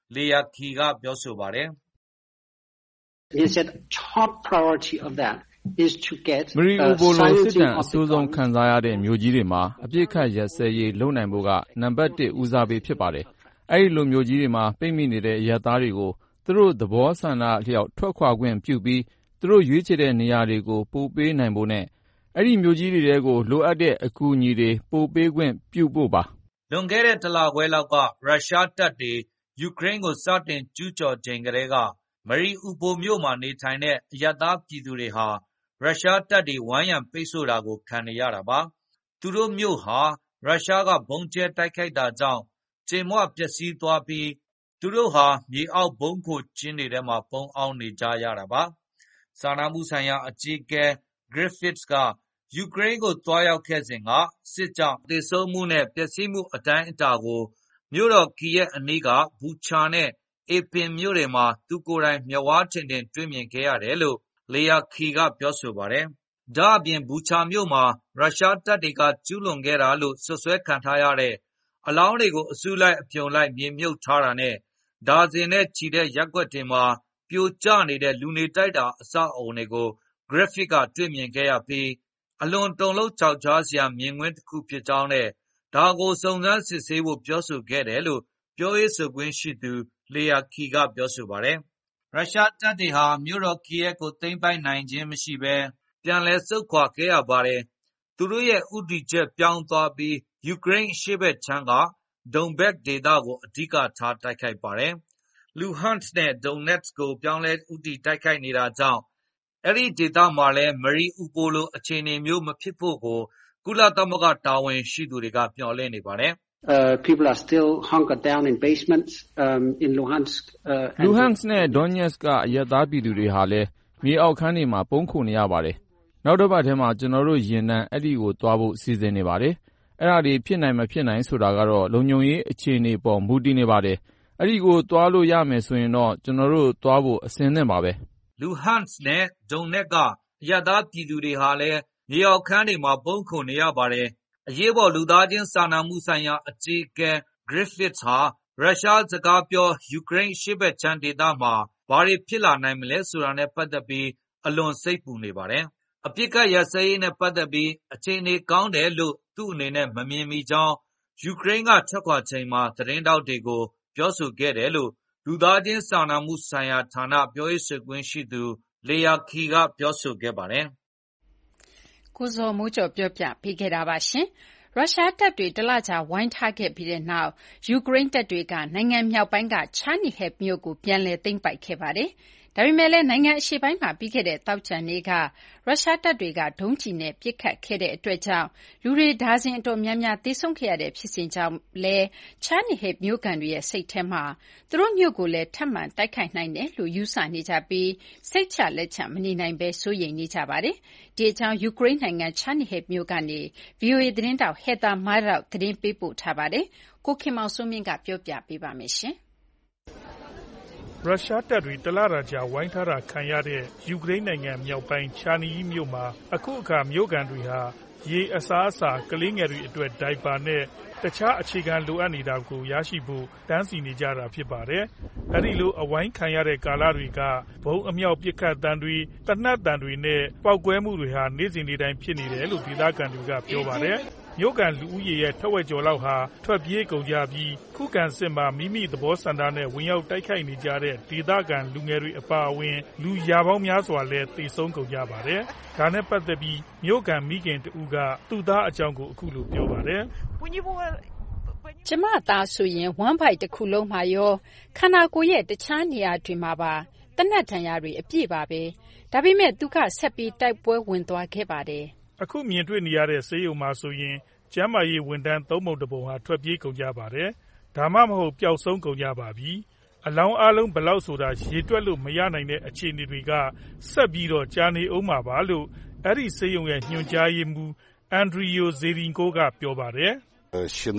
လေယာခီကပြောဆိုပါတယ်။ He said top priority of that is to get Mariupol လိုစစ်တမ်း silencing အ of ဆိုး the ဆုံး guns. ခံစားရတဲ့မြို့ကြီးတွေမှာအပြစ်ခတ်ရက်စဲရေးလုပ်နိုင်ဖို့ကနံပါတ်1ဦးစားပေးဖြစ်ပါတယ်။အဲဒီလိုမြို့ကြီးတွေမှာပိတ်မိနေတဲ့အရပ်သားတွေကိုသူတို့သဘောဆန္ဒအလျောက်ထွက်ခွာခွင့်ပြုပြီးသူတို့ရွေးချယ်တဲ့နေရာတွေကိုပို့ပေးနိုင်ဖို့နဲ့အဲဒီမြို့ကြီးတွေထဲကိုလိုအပ်တဲ့အကူအညီတွေပို့ပေးခွင့်ပြုဖို့ပါ။လွန်ခဲ့တဲ့တလခွဲလောက်ကရုရှားတပ်တွေယူကရိန်းကိုစတင်ကျူးကျော်ချိန်ကတည်းကမရီအူပိုမြို့မှာနေထိုင်တဲ့အရပ်သားပြည်သူတွေဟာရုရှားတပ်တွေဝိုင်းရံပိတ်ဆို့တာကိုခံနေရတာပါ။သူတို့မြို့ဟာရုရှားကဗုံးကျဲတိုက်ခိုက်တာကြောင့်ကြေမွပျက်စီးသွားပြီးသူတို့ဟာမြေအောက်ဗုံးခိုကျင်းတွေထဲမှာပုန်းအောင်းနေကြရတာပါ။စာနာမှုဆိုင်ရာအကြီးအကဲ Griffiths ကယူကရိန်းကိုသွားရောက်ခဲ့စဉ်ကစစ်ကြောင့်သေဆုံးမှုနဲ့ပျက်စီးမှုအတိုင်းအတာကိုမြို့တော်ကီယက်အနီးကဘူချာနဲ့အေပင်မြို့တွေမှာသူကိုယ်တိုင်မျက်ဝါးထင်ထင်တွေ့မြင်ခဲ့ရတယ်လို့လေယာခီကပြောဆိုပါတယ်။ဒါ့အပြင်ဘူချာမြို့မှာရုရှားတပ်တွေကကျူးလွန်ခဲ့တာလို့စွပ်စွဲခံထားရတဲ့အလောင်းတွေကိုအစုလိုက်အပြုံလိုက်မြေမြုပ်ထားတာနဲ့ဒါဇင်နဲ့ချီတဲ့ရပ်ကွက်တွေမှာပြိုကျနေတဲ့လူနေတိုက်တာအဆောက်အအုံတွေကို Griffith ကတွေ့မြင်ခဲ့ရပြီးအလွန်တုန်လှုပ်ခြောက်ခြားစရာမြင်ကွင်းတစ်ခုဖြစ်ကြောင်းနဲ့ဒါကိုစုံစမ်းစစ်ဆေးဖို့ပြောဆိုခဲ့တယ်လို့ပြောရေးဆိုခွင့်ရှိသူလေယာခီကပြောဆိုပါတယ်။ရုရှားတပ်တွေဟာမြို့တော်ကီယက်ကိုသိမ်းပိုက်နိုင်ခြင်းမရှိဘဲပြန်လည်ဆုတ်ခွာခဲ့ရပါတယ်။သူတို့ရဲ့ဥတီချက်ပြောင်းသွားပြီးယူကရိန်းအရှေ့ဘက်ခြမ်းကဒုန်ဘက်ဒေသကိုအဓိကထားတိုက်ခိုက်ပါတယ်။ Luhansk နဲ့ Donetsk ကိုပြောင်းလဲဥတီတိုက်ခိုက်နေတာကြောင့်အဲဒီဒေသမှာလည်းမရီအူပိုလိုအခြေအနေမျိုးမဖြစ်ဖို့ကိုကုလသမဂ္ဂတာဝန်ရှိသူတွေကမျှော်လင့်နေပါတယ်။ People are still hunkered down in basements in Luhansk. Luhansk နဲ့ Donetsk ကအရပ်သားပြည်သူတွေဟာလည်းမြေအောက်ခန်းတွေမှာပုန်းခိုနေရပါတယ်။နောက်တစ်ပတ်ထဲမှာကျွန်တော်တို့ယာဉ်တန်းအဲ့ဒီကိုသွားဖို့စီစဉ်နေပါတယ်။အဲ့ဒါတွေဖြစ်နိုင်မဖြစ်နိုင်ဆိုတာကတော့လုံခြုံရေးအခြေအနေပေါ်မူတည်နေပါတယ်။အဲ့ဒီကိုသွားလို့ရမယ်ဆိုရင်တော့ကျွန်တော်တို့သွားဖို့အဆင်သင့်ပါပဲ။ Luhansk နဲ့ Donetsk ကအရပ်သားပြည်သူတွေဟာလည်းမြေအောက်ခန်းတွေမှာပုန်းခိုနေရပါတယ်။အရေးပေါ်လူသားချင်းစာနာမှုဆိုင်ရာအကြီးအကဲ Griffiths ဟာရုရှားစကားပြောယူကရိန်းအရှေ့ဘက်ခြမ်းဒေသမှာဘာတွေဖြစ်လာနိုင်မလဲဆိုတာနဲ့ပတ်သက်ပြီးအလွန်စိတ်ပူနေပါတယ်။အပြစ်ကတ်ရပ်စဲရေးနဲ့ပတ်သက်ပြီးအခြေအနေကောင်းတယ်လို့သူ့အနေနဲ့မမြင်မိကြောင်းယူကရိန်းကထွက်ခွာချိန်မှာသတင်းတောက်တွေကိုပြောဆိုခဲ့တယ်လို့လူသားချင်းစာနာမှုဆိုင်ရာဌာနပြောရေးဆိုခွင့်ရှိသူလေယာခီကပြောဆိုခဲ့ပါတယ်။ကိုဇော်မိုးကျော်ပြောပြပေးခဲ့တာပါရှင်။ရုရှားတပ်တွေတလကြာဝိုင်းထားခဲ့ပြီးတဲ့နောက်ယူကရိန်းတပ်တွေကနိုင်ငံမြောက်ပိုင်းကချာနီဟက်မြို့ကိုပြန်လည်သိမ်းပိုက်ခဲ့ပါတယ်။ဒါပေမဲ့လည်းနိုင်ငံအရှေ့ပိုင်းမှာပြီးခဲ့တဲ့သောကြာနေ့ကရုရှားတပ်တွေကဒုံးကျည်နဲ့ပစ်ခတ်ခဲ့တဲ့အတွက်ကြောင့်လူတွေဒါဇင်အတော်များများသေဆုံးခဲ့ရတဲ့ဖြစ်စဉ်ကြောင့်လည်းချာနီဟက်မြို့ကန်တွေရဲ့စိတ်ထဲမှာသူတို့မြို့ကိုလည်းထပ်မံတိုက်ခိုက်နိုင်တယ်လို့ယူဆနေကြပြီးစိတ်ချလက်ချမနေနိုင်ဘဲစိုးရိမ်နေကြပါတယ်။ဒီအကြောင်းယူကရိန်းနိုင်ငံချာနီဟက်မြို့ကနေ VOA သတင်းတောက်ဟက်တာမားရောက်သတင်းပေးပို့ထားပါတယ်။ကိုခင်မောင်စိုးမင်းကပြောပြပေးပါမယ်ရှင်။ရုရှားတပ်တွေတလတာကြာဝိုင်းထားတာခံရတဲ့ယူကရိန်းနိုင်ငံမြောက်ပိုင်းချာနီမြို့မှာအခုအခါမြို့ကန်တွေဟာရေအစားအစာကလေးငယ်တွေအတွက်ဒိုင်ပါနဲ့တခြားအခြေခံလိုအပ်နေတာကိုရရှိဖို့တန်းစီနေကြတာဖြစ်ပါတယ်။အဲဒီလိုအဝိုင်းခံရတဲ့ကာလတွေကဘုံအမြောက်ပစ်ခတ်တံတွေတနတ်တံတွေနဲ့ပောက်ကွဲမှုတွေဟာနေ့စဉ်နေ့တိုင်းဖြစ်နေတယ်လို့ဒေသခံတွေကပြောပါတယ်။မြို့ကန်လူဦးရေရဲ့ထက်ဝက်ကျော်လောက်ဟာထွက်ပြေးကုန်ကြပြီးခုခံစစ်မှာမိမိသဘောဆန္ဒနဲ့ဝင်ရောက်တိုက်ခိုက်နေကြတဲ့ဒေသခံလူငယ်တွေအပါအဝင်လူရာပေါင်းများစွာလည်းသေဆုံးကုန်ကြပါတယ်။ဒါနဲ့ပတ်သက်ပြီးမြို့ကန်မိခင်တဦးကသူ့သားအကြောင်းကိုအခုလိုပြောပါတယ်။ကျမသားဆိုရင်ဝမ်းဗိုက်တစ်ခုလုံးမှာရောခန္ဓာကိုယ်ရဲ့တခြားနေရာတွေမှာပါတနတ်ဒဏ်ရာတွေအပြည့်ပါပဲ။ဒါပေမဲ့သူကဆက်ပြီးတိုက်ပွဲဝင်သွားခဲ့ပါတယ်။အခုမြင်တွေ့နေရတဲ့ဆေးရုံမှာဆိုရင်ကျန်းမာရေးဝန်ထမ်းသုံးပုံတစ်ပုံဟာထွက်ပြေးကုန်ကြပါတယ်။ဒါမှမဟုတ်ပျောက်ဆုံးကုန်ကြပါပြီ။အလောင်းအားလုံးဘယ်လောက်ဆိုတာရေတွက်လို့မရနိုင်တဲ့အခြေအနေတွေကဆက်ပြီးတော့ကြာနေဦးမှာပါလို့အဲ့ဒီဆေးရုံရဲ့ညွှန်ကြားရေးမှူးအန်ဒရီယိုဇေရင်ကိုကပြောပါတယ်။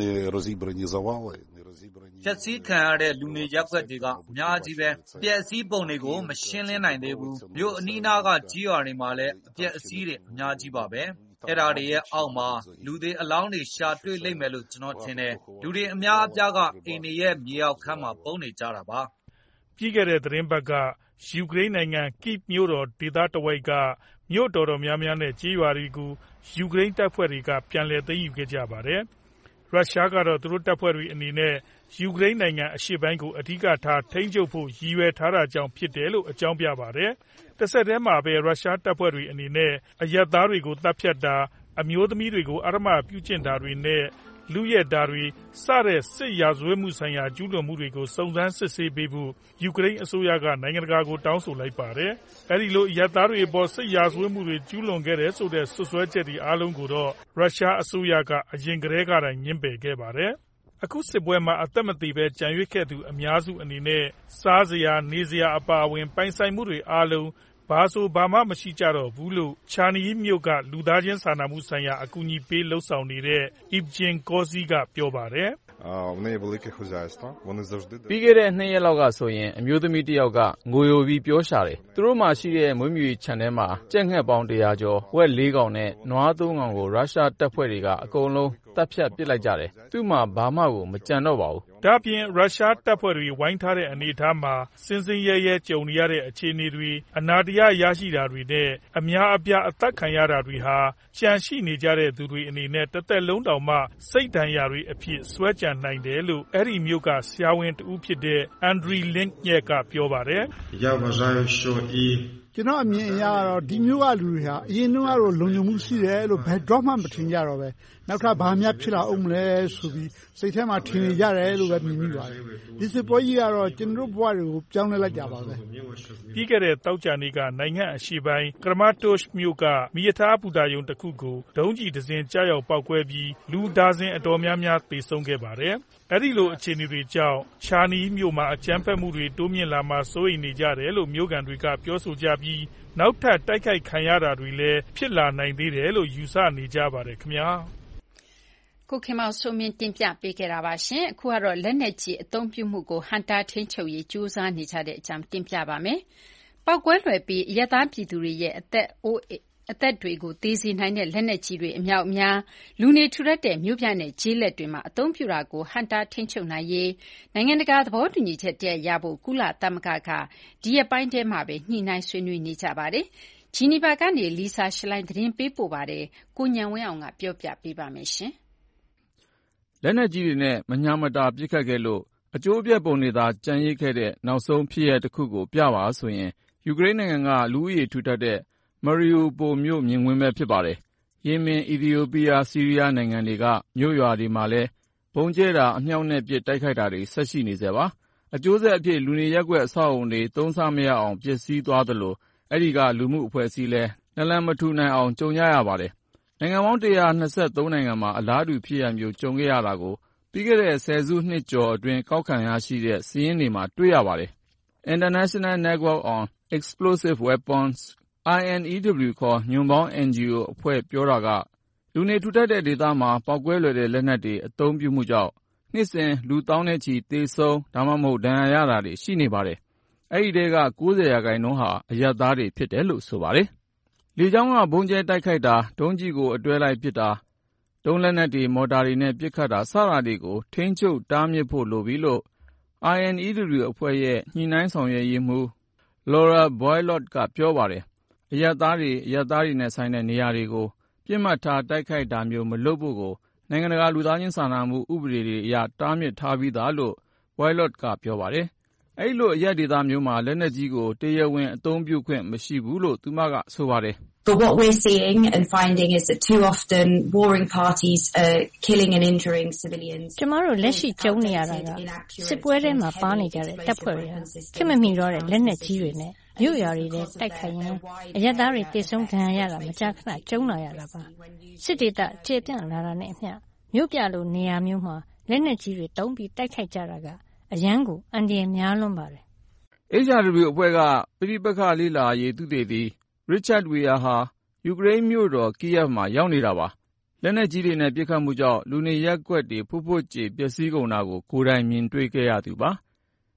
ဖျက်ဆီးခံရတဲ့လူနေရပ်ကွက်တွေကအများကြီးပဲပျက်စီးပုံတွေကိုမရှင်းလင်းနိုင်သေးဘူးမြို့အနီးနားကကြီးရွာတွေမှာလည်းအပျက်အစီးတွေအများကြီးပါပဲအဲ့ဒါတွေရဲ့အောက်မှာလူတွေအလောင်းတွေရှာတွေ့လိမ့်မယ်လို့ကျွန်တော်ထင်တယ်။လူတွေအများအပြားကအိမ်တွေရဲ့မြေအောက်ခန်းမှာပုန်းနေကြတာပါ။ပြီးခဲ့တဲ့သတင်းပတ်ကယူကရိန်းနိုင်ငံ Kyiv မြို့တော်ဒေသတဝိုက်ကမြို့တော်တော်များများနဲ့ကြေးရွာတွေကိုယူကရိန်းတပ်ဖွဲ့တွေကပြန်လည်သိမ်းယူခဲ့ကြပါတယ်။ရုရှားကတော့သူတို့တပ်ဖွဲ့တွေအနေနဲ့ယူကရိန်းနိုင်ငံအရှေ့ပိုင်းကိုအဓိကထားထိန်းချုပ်ဖို့ရည်ရွယ်ထားတာကြောင့်ဖြစ်တယ်လို့အကြောင်းပြပါတယ်။တစ်ဆက်တည်းမှာပဲရုရှားတပ်ဖွဲ့တွေအနေနဲ့အရပ်သားတွေကိုသတ်ဖြတ်တာ၊အမျိုးသမီးတွေကိုအဓမ္မပြုကျင့်တာတွေနဲ့လုယက်တာတွေစတဲ့စစ်ရာဇဝတ်မှုဆိုင်ရာကျူးလွန်မှုတွေကိုစုံစမ်းစစ်ဆေးပေးဖို့ယူကရိန်းအစိုးရကနိုင်ငံတကာကိုတောင်းဆိုလိုက်ပါတယ်။အဲဒီလိုအရပ်သားတွေအပေါ်စစ်ရာဇဝတ်မှုတွေကျူးလွန်ခဲ့တယ်ဆိုတဲ့စွပ်စွဲချက်တွေအားလုံးကိုတော့ရုရှားအစိုးရကအရင်ကတည်းကတိုင်ငြင်းပယ်ခဲ့ပါတယ်။အခုစစ်ပွဲမှာအသက်မသေဘဲကျန်ရစ်ခဲ့သူအများစုအနေနဲ့စားစရာနေစရာအပါအဝင်ပိုင်ဆိုင်မှုတွေအားလုံးဘာဆိုဘာမှမရှိကြတော့ဘူးလို့ချာနီးမြို့ကလူသားချင်းစာနာမှုဆိုင်ရာအကူအညီပေးလှုပ်ဆောင်နေတဲ့ Evgen Kozy ကပြောပါတယ်။ပြီးခဲ့တဲ့2 ရက်လောက်ကဆိုရင်အမျိုးသမီးတစ်ယောက်ကငိုယိုပြီးပြောရှာတယ်။သူတို့မှာရှိတဲ့မွေးမြူရေးခြံထဲမှာကြက်ငှက်ပေါင်း100ကျော်၊ဝက်4ကောင်နဲ့နွား3ကောင်ကိုရုရှားတပ်ဖွဲ့တွေကအကုန်လုံးသတ်ဖြတ်ပစ်လိုက်ကြတယ်။သူ့မှာဘာမှကိုမကျန်တော့ပါဘူး။ဒါ့အပြင်ရုရှားတပ်ဖွဲ့တွေဝိုင်းထားတဲ့အနေအထားမှာစင်စင်ရဲရဲကြုံနေရတဲ့အခြေအနေတွေအနာတရားရရှိတာတွေနဲ့အများအပြားအသက်ခံရတာတွေဟာကြံရှိနေကြတဲ့သူတွေအနေနဲ့တစ်သက်လုံးတောင်မှစိတ်ဒဏ်ရာတွေအဖြစ်ဆွဲကြံနိုင်တယ်လို့အဲဒီမြို့ကဆရာဝန်တဦးဖြစ်တဲ့ Andriy Linkyev ကပြောပါတယ်။ကျွန်တော်အမြင်အရကတော့ဒီမျိုးကလူတွေဟာအရင်တုန်းကတော့လုံခြုံမှုရှိတယ်လို့ဘယ်တော့မှမထင်ကြတော့ပဲနောက်ထပ်ဘာများဖြစ်လာအောင်မလဲဆိုပြီးစိတ်ထဲမှာထင်နေကြတယ်လို့ပဲမြင်မိပါတယ်။ဒီစစ်ပွဲကြီးကတော့ကျွန်တော်ဘဝတွေကိုပြောင်းလဲလိုက်ကြပါပဲ။ပြီးခဲ့တဲ့တောက်ကြနေကနိုင်ငံအရှေ့ပိုင်း Kramatorsk မြို့ကမိရထားပူတာယုံတစ်ခုကိုဒုံးကျည်တစ်စင်းကြားရောက်ပောက်ကွဲပြီးလူဒါဇင်အတော်များများသေဆုံးခဲ့ပါတယ်။အဲဒီလိုအခြေအနေတွေကြောင့်ချာနီးမြို့မှာအကြမ်းဖက်မှုတွေတိုးမြင့်လာမှာစိုးရိမ်နေကြတယ်လို့မြို့ကန်တွေကပြောဆိုကြပြီးနောက်ထပ်တိုက်ခိုက်ခံရတာတွေလည်းဖြစ်လာနိုင်သေးတယ်လို့ယူဆနေကြပါတယ်ခင်ဗျာ။ကိုခင်မောင်စိုးမင်းတင်ပြပေးခဲ့တာပါရှင်။အခုကတော့လက်နက်ကြီးအသုံးပြုမှုကိုဟန့်တားထိန်းချုပ်ရေးကြိုးစားနေကြတဲ့အကြောင်းတင်ပြပါမယ်။ပေါက်ကွဲလွယ်ပြီးအရပ်သားပြည်သူတွေရဲ့အသက်တွေကိုသေစေနိုင်တဲ့လက်နက်ကြီးတွေအမြောက်အများလူနေထူထပ်တဲ့မြို့ပြနဲ့ကျေးလက်တွေမှာအသုံးပြုတာကိုဟန့်တားထိန်းချုပ်နိုင်ရေးနိုင်ငံတကာသဘောတူညီချက်တရပ်ရဖို့ကုလသမဂ္ဂကဒီရက်ပိုင်းထဲမှာပဲညှိနှိုင်းဆွေးနွေးနေကြပါတယ်။ဂျီနီဗာကနေ Lisa Schlein သတင်းပေးပို့ပါတယ်။ကိုဉာဏ်ဝင်းအောင်ကပြောပြပေးပါမယ်ရှင်။လက်နက်ကြီးတွေနဲ့မညာမတာပစ်ခတ်ခဲ့လို့အကျိုးအပြတ်ပုံတွေသာကြံရစ်ခဲ့တဲ့နောက်ဆုံးဖြစ်ရပ်တစ်ခုကိုပြပါဆိုရင်ယူကရိန်းနိုင်ငံကလူဦးရေထူထပ်တဲ့Mariupol မြို့မြင်ကွင်းပဲဖြစ်ပါတယ်။ယီမင်၊အီသီယိုးပီးယား၊ဆီးရီးယားနိုင်ငံတွေကမြို့ရွာတွေမှာလည်းဗုံးကြဲတာအမြောက်နဲ့ပစ်တိုက်ခိုက်တာတွေဆက်ရှိနေဆဲပါ။အကျိုးဆက်အဖြစ်လူနေရပ်ကွက်အဆောက်အအုံတွေသုံးစားမရအောင်ပျက်စီးသွားသလိုအဲဒီကလူမှုအဖွဲ့အစည်းလည်းနလန်မထူနိုင်အောင်ကြုံကြရပါတယ်။နိုင်ငံပေါင်း123နိုင်ငံမှာအလားတူဖြစ်ရပ်မျိုးကြုံခဲ့ရတာကိုပြီးခဲ့တဲ့ဆယ်စုနှစ်ကျော်အတွင်းကောက်ခံရရှိတဲ့စာရင်းတွေမှာတွေ့ရပါတယ်။ International Network on Explosive Weapons INEW ခေါ်ညွန့်ပေါင်း NGO အဖွဲ့ပြောတာကလူနေထူထပ်တဲ့ဒေသမှာပေါက်ကွဲလွယ်တဲ့လက်နက်တွေအသုံးပြုမှုကြောင့်နှစ်စဉ်လူသောင်းနဲ့ချီသေဆုံးဒါမှမဟုတ်ဒဏ်ရာရတာတွေရှိနေပါတယ်။အဲဒီထဲက90%ဟာအရပ်သားတွေဖြစ်တယ်လို့ဆိုပါတယ်။လေကြောင်းကဗုံးကြဲတိုက်ခိုက်တာဒုံးကျည်ကိုအတွဲလိုက်ပစ်တာဒုံးလက်နက်တွေမော်တာတွေနဲ့ပစ်ခတ်တာစတာတွေကိုထိန်းချုပ်တားမြစ်ဖို့လိုပြီလို့ INEW အဖွဲ့ရဲ့ညှိနှိုင်းဆောင်ရွက်ရေးမှူး Laura Boylott ကပြောပါတယ်။အရပ်သားတွေနဲ့ဆိုင်တဲ့နေရာတွေကိုပစ်မှတ်ထားတိုက်ခိုက်တာမျိုးမလုပ်ဖို့ကိုနိုင်ငံတကာလူသားချင်းစာနာမှုဥပဒေတွေအရတားမြစ်ထားပြီးသားလို့ Boylott ကပြောပါတယ်။အဲဒီလိုအရပ်ဒေသမျိုးမှာလက်နက်ကြီးကိုတရားဝင်အသုံးပြုခွင့်မရှိဘူးလို့သူမကဆိုပါတယ်။ But what we're seeing and finding is that too often warring parties are killing and injuring civilians. ကျမတို့လက်ရှိကြုံနေရတာကစစ်ပွဲထဲမှာပါနေကြတဲ့တပ်ဖွဲ့တွေခင်မမီတော့တဲ့လက်နက်ကြီးတွေနဲ့မြို့ရွာတွေနဲ့တိုက်ခိုက်ရင်အရပ်သားတွေသေဆုံးဒဏ်ရာရတာမကြာခဏကြုံလာရတာပါစစ်ဒေသကျေပြန့်လာတာနဲ့အမျှမြို့ပြလိုနေရာမျိုးမှာလက်နက်ကြီးတွေတုံးပြီးတိုက်ခိုက်ကြတာကအရန်ကိုအန္တရာယ်များလွန်းပါတယ် HRW အဖွဲ့ကပြိပက္ခလေ့လာရေးသုတေသီ Richard Weir ဟာယူကရိန်းမြို့တော် Kyiv မှာရောက်နေတာပါလက်နက်ကြီးတွေနဲ့ပစ်ခတ်မှုကြောင့်လူနေရပ်ကွက်တွေဖွတ်ဖွတ်ကြေပျက်စီးကုန်တာကိုကိုယ်တိုင်မြင်တွေ့ခဲ့ရသူပါ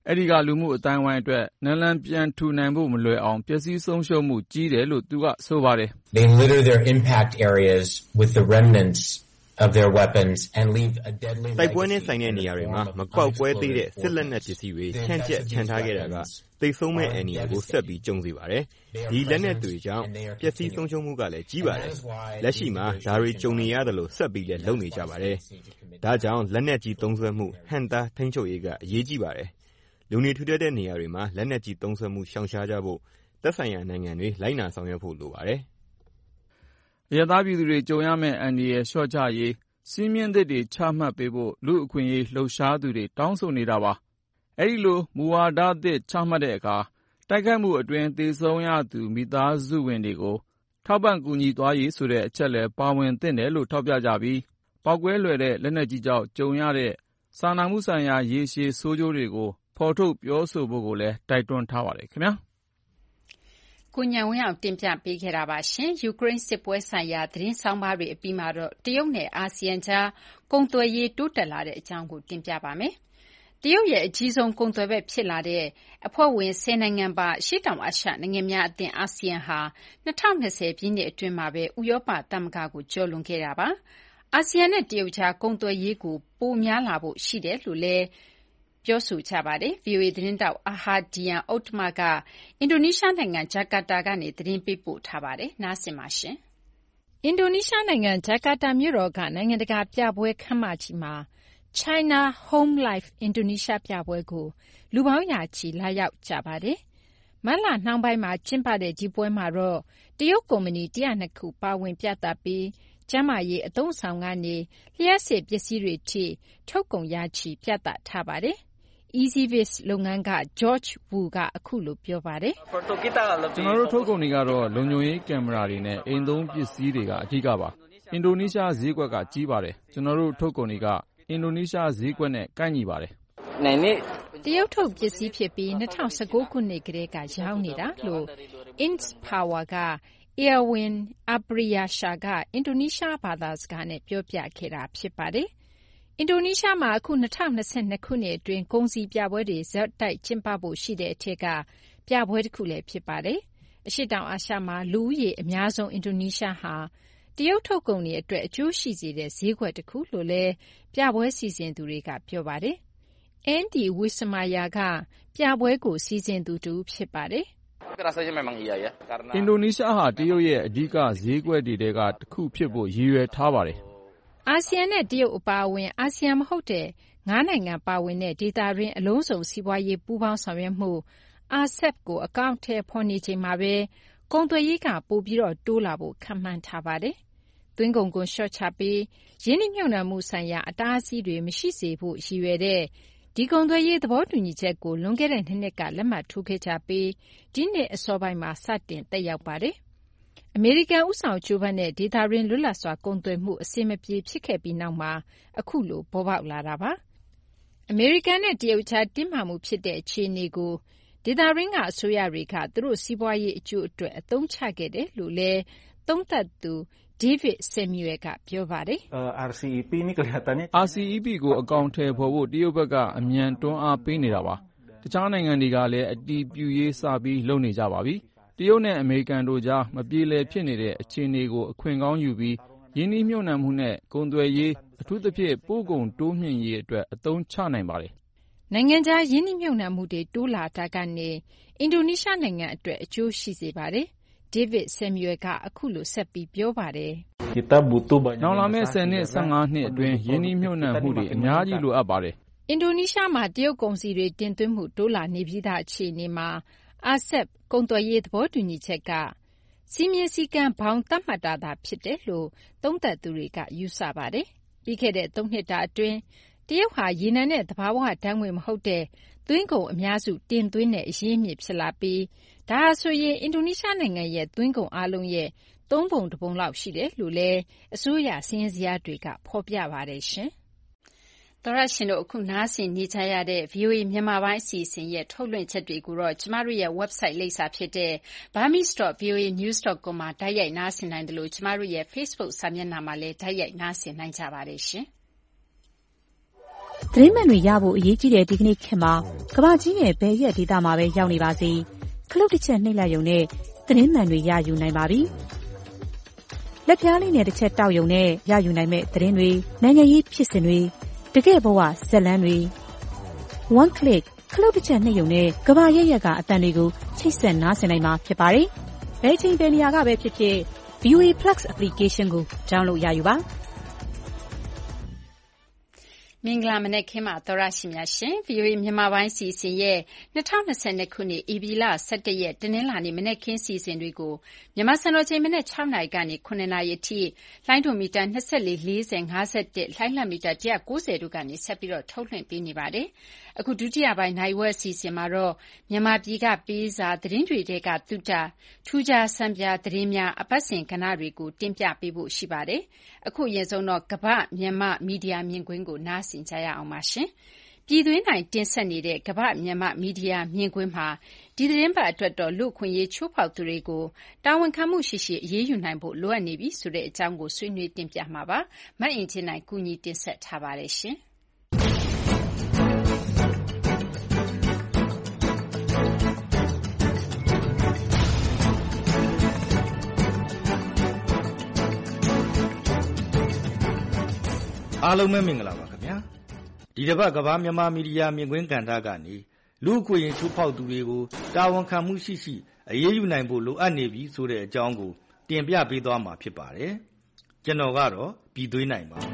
အဲဒီကလူမှုအသိုင်းအဝိုင်းအတွက်နလန်ပြန်ထူနိုင်ဖို့မလွယ်အောင်ပျက်စီးဆုံးရှုံးမှုကြီးတယ်လို့သူကဆိုပါတယ်။ They litter their impact areas with the remnants of their weapons and leave a deadly တိုက်ပွဲနဲ့ဆိုင်တဲ့နေရာတွေမှာမကွက်ကွဲသေးတဲ့စစ်လက်နက်ပစ္စည်းတွေဖြန့်ကျက်ချန်ထားခဲ့တာကသိဆုံးမဲ့အန္တရာယ်ကိုဆက်ပြီးကြုံစေပါတယ်။ဒီလက်နက်တွေကြောင့်ပျက်စီးဆုံးရှုံးမှုကလည်းကြီးပါတယ်။လက်ရှိမှာဒါတွေကြုံနေရတယ်လို့ဆက်ပြီးလည်းလုပ်နေကြပါတယ်။ဒါကြောင့်လက်နက်ကြီးသုံးစွဲမှုဟန်တာထိန်းချုပ်ရေးကအရေးကြီးပါတယ်။လူနေထူထပ်တဲ့နေရာတွေမှာလက်နက်ကြီးသုံးစွဲမှုရှောင်ရှားကြဖို့သက်ဆိုင်ရာနိုင်ငံတွေလိုက်နာဆောင်ရွက်ဖို့လိုပါတယ်။အရပ်သားပြည်သူတွေကြုံရမယ့်အန္တရာယ်လျှော့ချရေးစည်းမျဉ်းသစ်တွေချမှတ်ပေးဖို့လူ့အခွင့်အရေးလှုပ်ရှားသူတွေတောင်းဆိုနေတာပါ။အဲဒီလိုမူဝါဒသစ်ချမှတ်တဲ့အခါတိုက်ခိုက်မှုအတွင်းသေဆုံးရသူမိသားစုဝင်တွေကိုထောက်ပံ့ကူညီသွားရေးဆိုတဲ့အချက်လည်းပါဝင်သင့်တယ်လို့ထောက်ပြကြပြီးပေါက်ကွဲလွယ်တဲ့လက်နက်ကြီးကြောင့်ကြုံရတဲ့စာနာမှုဆိုင်ရာရေရှည်ဆိုးကျိုးတွေကိုဖော်ထုတ်ပြောဆိုဖို့ကိုလည်းတိုက်တွန်းထားပါတယ်ခင်ဗျာ။ကိုဉာဏ်ဝင်းအောင်တင်ပြပေးခဲ့တာပါရှင်။ယူကရိန်းစစ်ပွဲဆိုင်ရာသတင်းဆောင်းပါးတွေအပြီးမှာတော့တရုတ်နဲ့အာဆီယံကြားကုန်သွယ်ရေးတိုးတက်လာတဲ့အကြောင်းကိုတင်ပြပါမယ်။တရုတ်ရဲ့အကြီးဆုံးကုန်သွယ်ဘက်ဖြစ်လာတဲ့အဖွဲ့ဝင်10နိုင်ငံပါအရှေ့တောင်အာရှနိုင်ငံများအသင်းအာဆီယံဟာ2020ပြည့်နှစ်အတွင်းမှာပဲဥရောပသမဂ္ဂကိုကျော်လွန်ခဲ့တာပါ။အာဆီယံနဲ့တရုတ်ကြားကုန်သွယ်ရေးကိုပိုများလာဖို့ရှိတယ်လို့လည်းပြောဆိုကြပါတယ်။ VOA သတင်းတောက်အာဟာဒီယန်အုတ်တမကအင်ဒိုနီးရှားနိုင်ငံဂျကာတာကနေသတင်းပေးပို့ထားပါတယ်။နားဆင်ပါရှင်။အင်ဒိုနီးရှားနိုင်ငံဂျကာတာမြို့တော်ကနိုင်ငံတကာပြပွဲခမ်းမကြီးမှာ China Home Life Indonesia ပြပွဲကိုလူပေါင်းရာချီလာရောက်ကြပါတယ်။မတ်လနှောင်းပိုင်းမှာကျင်းပတဲ့ဒီပွဲမှာတော့တရုတ်ကုမ္ပဏီ102ခုပါဝင်ပြသပြီးကျန်းမာရေးအသုံးအဆောင်ကနေလျှပ်စစ်ပစ္စည်းတွေထိထုတ်ကုန်ရာချီပြသထားပါတယ်။ EasyVis လုပ်ငန်းက George Wu ကအခုလိုပြောပါတယ်။ "ကျနော်တို့ထုတ်ကုန်တွေကတော့လုံခြုံရေးကင်မရာတွေနဲ့အိမ်သုံးပစ္စည်းတွေကအဓိကပါ။အင်ဒိုနီးရှားဈေးကွက်ကကြီးပါတယ်။ကျနော်တို့ထုတ်ကုန်တွေကအင်ဒိုနီးရှားဈေးကွက်နဲ့ကိုက်ညီပါတယ်။တရုတ်ထုတ်ပစ္စည်းဖြစ်ပြီး2019ခုနှစ်ကတည်းကရောင်းနေတာလို့ Inchpower က Erwin Apriyasha ကအင်ဒိုနီးရှားဘာသာစကားနဲ့ပြောပြခဲ့တာဖြစ်ပါတယ်။အင်ဒိုနီးရှားမှာအခု2022ခုနှစ်အတွင်းကုန်စည်ပြပွဲတွေဆက်တိုက်ကျင်းပဖို့ရှိတဲ့အထက်ကပြပွဲတစ်ခုလည်းဖြစ်ပါတယ်။အရှေ့တောင်အာရှမှာလူဦးရေအများဆုံးအင်ဒိုနီးရှားဟာတရုတ်ထုတ်ကုန်တွေအတွက်အကျိုးရှိစေတဲ့ဈေးကွက်တစ်ခုလို့လည်းပြပွဲစီစဉ်သူတွေကပြောပါတယ်။ Andy Wismaya ကပြပွဲကိုစီစဉ်သူတူဖြစ်ပါတယ်။ "အင်ဒိုနီးရှားဟာတရုတ်ရဲ့အဓိကဈေးကွက်တွေထဲကတစ်ခုဖြစ်ဖို့ရည်ရွယ်ထားပါတယ်။ "အာဆီယံနဲ့တရုတ်အပါအဝင်အာဆီယံမဟုတ်တဲ့9နိုင်ငံပါဝင်တဲ့ဒေသတွင်းအလုံးစုံစီးပွားရေးပူးပေါင်းဆောင်ရွက်မှု RCEP ကိုအကောင်အထည်ဖော်နေချိန်မှာပဲကုန်သွယ်ရေးကပိုပြီးတိုးလာဖို့ခန့်မှန်းထားပါတယ်။သွင်းကုန်ခွန်လျှော့ချပြီးရင်းနှီးမြှုပ်နှံမှုဆိုင်ရာအတားအဆီးတွေမရှိစေဖို့ရည်ရွယ်တဲ့ဒီကုန်သွယ်ရေးသဘောတူညီချက်ကိုလွန်ခဲ့တဲ့2နှစ်ကလက်မှတ်ထိုးခဲ့ကြပြီးဒီနှစ်အစောပိုင်းမှာစတင်သက်ရောက်ပါတယ်။အမေရိကန်ဦးဆောင်ကြိုးပမ်းတဲ့ဒေသတွင်းလွတ်လပ်စွာကုန်သွယ်မှုအဆင်မပြေဖြစ်ခဲ့ပြီးနောက်မှာအခုလိုပေါ်ပေါက်လာတာပါ။အမေရိကန်နဲ့တရုတ်ကြားတင်းမာမှုဖြစ်တဲ့အခြေအနေကိုဒေသတွင်းကအစိုးရတွေကသူတို့စီးပွားရေးအကျိုးအတွက်အသုံးချခဲ့တယ်လို့လည်းသုံးသပ်သူ David Samuel ကပြောပါတယ်။ RCEP ကိုအကောင်အထည်ဖော်ဖို့တရုတ်ဘက်ကအမြန်တွန်းအားပေးနေတာပါ။တခြားနိုင်ငံတွေကလည်းအတည်ပြုရေးစပြီးလုပ်နေကြပါပြီ။တရုတ်နဲ့အမေရိကန်တို့ကြားမပြေလည်ဖြစ်နေတဲ့အခြေအနေကိုအခွင့်ကောင်းယူပြီးရင်းနှီးမြှုပ်နှံမှုနဲ့ကုန်သွယ်ရေးအထူးသဖြင့်ပို့ကုန်တိုးမြှင့်ရေးအတွက်အသုံးချနိုင်ပါတယ်။"နိုင်ငံခြားရင်းနှီးမြှုပ်နှံမှုတွေတိုးလာတာကနေအင်ဒိုနီးရှားနိုင်ငံအတွက်အကျိုးရှိစေပါတယ်။ David Samuel ကအခုလိုဆက်ပြီးပြောပါတယ်။"နောင်လာမယ့်10နှစ်15နှစ်အတွင်းရင်းနှီးမြှုပ်နှံမှုတွေအများကြီးလိုအပ်ပါတယ်။"အင်ဒိုနီးရှားမှာတရုတ်ကုန်စည်တွေတင်သွင်းမှုတိုးလာနေပြီးသားအခြေအနေမှာRCEP ကုန်သွယ်ရေးသဘောတူညီချက်ကစည်းမျဉ်းစည်းကမ်းဘောင်သတ်မှတ်တာသာဖြစ်တယ်လို့သုံးသပ်သူတွေကယူဆပါတယ်။ပြီးခဲ့တဲ့3နှစ်တာအတွင်းတရုတ်ဟာရေနံနဲ့သဘာဝဓာတ်ငွေ့မဟုတ်တဲ့သွင်းကုန်အများစုတင်သွင်းတဲ့အရင်းအမြစ်ဖြစ်လာပြီးဒါဟာဆိုရင်အင်ဒိုနီးရှားနိုင်ငံရဲ့သွင်းကုန်အားလုံးရဲ့3ပုံ1ပုံလောက်ရှိတယ်လို့လည်းအစိုးရစာရင်းဇယားတွေကဖော်ပြပါတယ်ရှင်။သောတရှင်တို့အခုနားဆင်နေကြရတဲ့ VOA မြန်မာပိုင်းအစီအစဉ်ရဲ့ထုတ်လွှင့်ချက်တွေကိုတော့ကျမတို့ရဲ့ website လိပ်စာဖြစ်တဲ့ burmese.voanews.com မှာတိုက်ရိုက်နားဆင်နိုင်တယ်လို့ကျမတို့ရဲ့ Facebook စာမျက်နှာမှာလည်းတိုက်ရိုက်နားဆင်နိုင်ကြပါတယ်ရှင်။သတင်းမှန်တွေရဖို့အရေးကြီးတဲ့ဒီကနေ့ခေတ်မှာကမ္ဘာကြီးရဲ့ဘယ်ရက်ဒေသမှာပဲရောက်နေပါစေခလုတ်တစ်ချက်နှိပ်လိုက်ရုံနဲ့သတင်းမှန်တွေရယူနိုင်ပါပြီ။လက်ပြားလေးနဲ့တစ်ချက်တောက်ရုံနဲ့ရယူနိုင်မဲ့သတင်းတွေနိုင်ငံရေးဖြစ်စဉ်တွေတကယ့်ဘဝဇာတ်လမ်းတွေ one click ခလုတ်တစ်ချက်နှိပ်ရုံနဲ့ကမ္ဘာရဲ့ရက်ကအသံတွေကိုချိတ်ဆက်နားဆင်နိုင်မှာဖြစ်ပါတယ်။ဘယ်ချိန်ဘယ်နေရာကပဲဖြစ်ဖြစ် VOA Plus application ကို download ရယူပါမင်္ဂလာမနက်ခင်းပါသောရရှိများရှင် VOA မြန်မာပိုင်းစီစဉ်ရဲ့2022ခုနှစ်ဧပြီလ17ရက်တနင်္လာနေ့မနက်ခင်းစီစဉ်တွေကိုမြန်မာစံတော်ချိန်မနက်6နာရီကနေ9နာရီအထိလိုင်းဒိုမီတာ24 40 51လိုင်းလမီတာ190တို့ကနေဆက်ပြီးတော့ထုတ်လွှင့်ပေးနေပါတယ်။အခုဒုတိယပိုင်းနိုင်ဝက်စီစဉ်မှာတော့မြန်မာပြည်ကပေးစာသတင်းတွေတဲကသုတထူးခြားစံပြသတင်းများအပတ်စဉ်ကဏ္ဍတွေကိုတင်ပြပေးဖို့ရှိပါတယ်။အခုအရင်ဆုံးတော့ကမ္ဘာမြန်မာမီဒီယာမြင်ကွင်းကိုနားဆင်ကြရအောင်ပါရှင်။ပြည်တွင်းနိုင်တင်ဆက်နေတဲ့ကမ္ဘာမြန်မာမီဒီယာမြင်ကွင်းမှာဒီသတင်းပတ်အတွက်တော့လူခွင့်ရေးချိုးဖောက်သူတွေကိုတာဝန်ခံမှုရှိရှိအရေးယူနိုင်ဖို့လိုအပ်နေပြီဆိုတဲ့အကြောင်းကိုဆွေးနွေးတင်ပြမှာပါ။မအင်ချင်းနိုင်ကူညီတင်ဆက်ထားပါတယ်ရှင်။အားလုံးပဲမင်္ဂလာပါခင်ဗျာဒီတစ်ပတ်ကမ္ဘာမြန်မာမီဒီယာမြင်ကွင်းကဏ္ဍကနေလူ့အခွင့်အရေးချိုးဖောက်သူတွေကိုတာဝန်ခံမှုရှိရှိအရေးယူနိုင်ဖို့လိုအပ်နေပြီဆိုတဲ့အကြောင်းကိုတင်ပြပေးသွားမှာဖြစ်ပါတယ်ကျွန်တော်ကတော့ပြည်သွေးနိုင်ပါ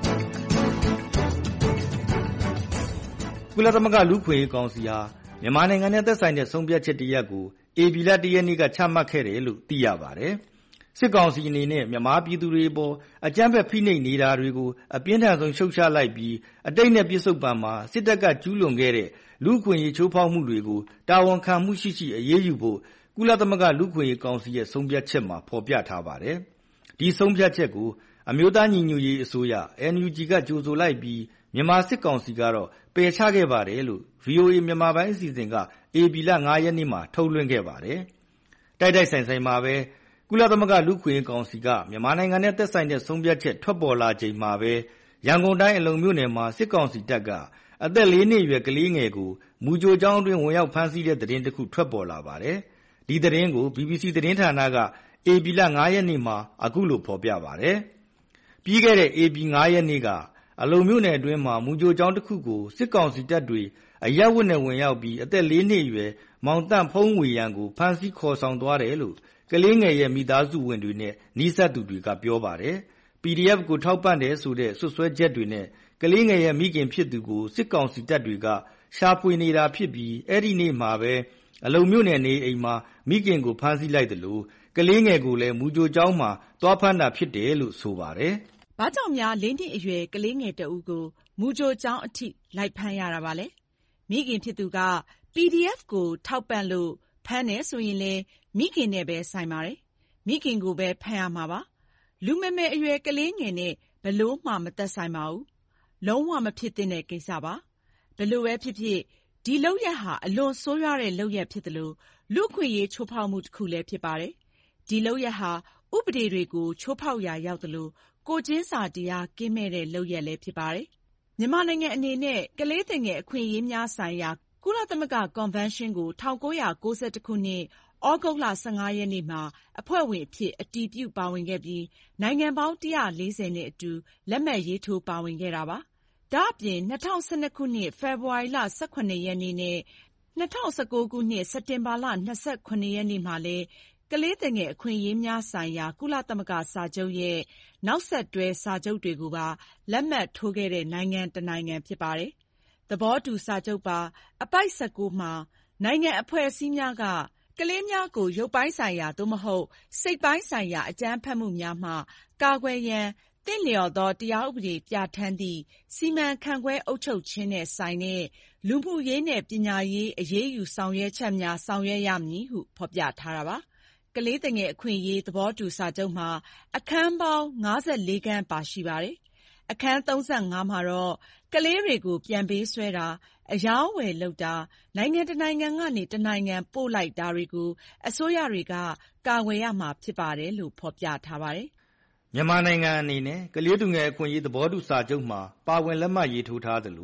ကုလသမဂ္ဂလူ့အခွင့်အရေးကောင်စီဟာမြန်မာနိုင်ငံနဲ့သက်ဆိုင်တဲ့ဆုံးဖြတ်ချက်တရက်ကိုဧပြီလ1ရက်နေ့ကချမှတ်ခဲ့တယ်လို့သိရပါတယ်စစ်ကောင်စီအနေနဲ့မြန်မာပြည်သူတွေပေါ်အကြမ်းဖက်ဖိနှိပ်နေတာတွေကိုအပြင်းထန်ဆုံးရှုတ်ချလိုက်ပြီးအတိတ်နဲ့ပြစ်စုံပံမှာစစ်တပ်ကကျူးလွန်ခဲ့တဲ့လူ့အခွင့်အရေးချိုးဖောက်မှုတွေကိုတာဝန်ခံမှုရှိရှိအရေးယူဖို့ကုလသမဂ္ဂလူ့အခွင့်အရေးကောင်စီရဲ့ဆုံးဖြတ်ချက်မှာဖော်ပြထားပါတယ်။ဒီဆုံးဖြတ်ချက်ကိုအမျိုးသားညီညွတ်ရေးအစိုးရ NUG ကကြိုဆိုလိုက်ပြီးမြန်မာစစ်ကောင်စီကတော့ပယ်ချခဲ့ပါတယ်လို့ VOA မြန်မာပိုင်းအစီအစဉ်ကဧပြီလ9ရက်နေ့မှာထုတ်လွှင့်ခဲ့ပါတယ်။တိုက်ဆိုင်မှာပဲကုလသမဂ္ဂလူ့အခွင့်အရေးကောင်စီကမြန်မာနိုင်ငံနဲ့သက်ဆိုင်တဲ့ဆုံးဖြတ်ချက်ထွက်ပေါ်လာချိန်မှာပဲရန်ကုန်တိုင်းအလုံမြို့နယ်မှာစစ်ကောင်စီတပ်ကအသက်4နှစ်အရွယ်ကလေးငယ်ကိုမူကြိုကျောင်းအတွင်းဝင်ရောက်ဖမ်းဆီးတဲ့သတင်းတစ်ခုထွက်ပေါ်လာပါတယ်။ဒီသတင်းကို BBC သတင်းဌာနကဧပြီလ9ရက်နေ့မှာအခုလိုဖော်ပြပါတယ်။ပြီးခဲ့တဲ့ဧပြီ9ရက်နေ့ကအလုံမြို့နယ်အတွင်းမှာမူကြိုကျောင်းတစ်ခုကိုစစ်ကောင်စီတပ်တွေအရပ်ဝတ်နဲ့ဝင်ရောက်ပြီးအသက်4နှစ်အရွယ်မောင်တန့်ဖုံးဝေရန်ကိုဖမ်းဆီးခေါ်ဆောင်သွားတယ်လို့ကလေးငယ်ရဲ့မိသားစုဝင်တွေနဲ့နှိစက်သူတွေကပြောပါတယ်။ PDF ကိုထောက်ပံ့တယ်ဆိုတဲ့ဆွဆွဲချက်တွေနဲ့ကလေးငယ်ရဲ့မိခင်ဖြစ်သူကိုစစ်ကောင်စီတပ်တွေကရှာဖွေနေတာဖြစ်ပြီးအဲ့ဒီနေ့မှာပဲအလုံမြို့နယ်နေအိမ်မှာမိခင်ကိုဖမ်းဆီးလိုက်တယ်လို့ကလေးငယ်ကိုလည်းမူကြိုကျောင်းမှာတွားဖမ်းတာဖြစ်တယ်လို့ဆိုပါတယ်။ဘာကြောင့်များ4နှစ်အရွယ်ကလေးငယ်တဦးကိုမူကြိုကျောင်းအထိလိုက်ဖမ်းရတာပါလဲ။မိခင်ဖြစ်သူက PDF ကိုထောက်ပံ့လို့ဖမ်းတယ်ဆိုရင်လည်းမိခင်နဲ့ပဲဆိုင်ပါတယ်။မိခင်ကိုပဲဖမ်းရမှာပါ။လူမယ်မယ်အရွယ်ကလေးငယ်နဲ့ဘလို့မှမသက်ဆိုင်ပါဘူး။လုံးဝမဖြစ်သင့်တဲ့ကိစ္စပါ။ဘလို့ပဲဖြစ်ဖြစ်ဒီလုပ်ရက်ဟာအလွန်ဆိုးရွားတဲ့လုပ်ရက်ဖြစ်တယ်လို့လူ့အခွင့်အရေးချိုးဖောက်မှုတစ်ခုလည်းဖြစ်ပါတယ်။ဒီလုပ်ရက်ဟာဥပဒေတွေကိုချိုးဖောက်ရာရောက်တယ်လို့ကိုကျင်းစာတရားကင်းမဲ့တဲ့လုပ်ရက်လည်းဖြစ်ပါတယ်။မြန်မာနိုင်ငံအနေနဲ့ကလေးသူငယ်အခွင့်အရေးများဆိုင်ရာကုလသမဂ္ဂကွန်ဗင်းရှင်းကို1991ခုနှစ်ဩဂုတ်လ15ရက်နေ့မှာအဖွဲ့ဝင်အဖြစ်အတည်ပြုပါဝင်ခဲ့ပြီးနိုင်ငံပေါင်း140နဲ့အတူလက်မှတ်ရေးထိုးပါဝင်ခဲ့တာပါ။ဒါ့အပြင်2012ခုနှစ်ဖေဖော်ဝါရီလ18ရက်နေ့နဲ့2019ခုနှစ်စက်တင်ဘာလ28ရက်နေ့မှာလည်းကလေးသူငယ်အခွင့်အရေးများဆိုင်ရာကုလသမဂ္ဂစာချုပ်ရဲ့နောက်ဆက်တွဲစာချုပ်တွေကိုပါလက်မှတ်ထိုးခဲ့တဲ့နိုင်ငံတစ်နိုင်ငံဖြစ်ပါတယ်။သဘောတူစာချုပ်ပါအပိုဒ်19မှာနိုင်ငံအဖွဲ့အစည်းများကကလေးများကိုရုပ်ပိုင်းဆိုင်ရာသို့မဟုတ်စိတ်ပိုင်းဆိုင်ရာအကြမ်းဖက်မှုများမှကာကွယ်ရန်သင့်လျော်သောတရားဥပဒေပြဋ္ဌာန်းသည့်စီမံခန့်ခွဲအုပ်ချုပ်ခြင်းနှင့်ဆိုင်တဲ့လူမှုရေးနှင့်ပညာရေးအရေးယူဆောင်ရွက်ချက်များဆောင်ရွက်ရမည်ဟုဖော်ပြထားတာပါ။ကလေးသူငယ်အခွင့်အရေးသဘောတူစာချုပ်မှာအခန်းပေါင်း54ခန်းပါရှိပါတယ်။အခန်း35မှာတော့ကလေးတွေကိုပြန်ပေးဆွဲတာအယောင်းဝယ်လုပ်တာနိုင်ငံတစ်နိုင်ငံကနေတစ်နိုင်ငံပို့လိုက်တာတွေကိုအစိုးရတွေကကာကွယ်ရမှာဖြစ်ပါတယ်လို့ဖော်ပြထားပါတယ်။မြန်မာနိုင်ငံအနေနဲ့ကလေးသူငယ်အခွင့်အရေးသဘောတူစာချုပ်မှာပါဝင်လက်မှတ်ရေးထိုးထားသလို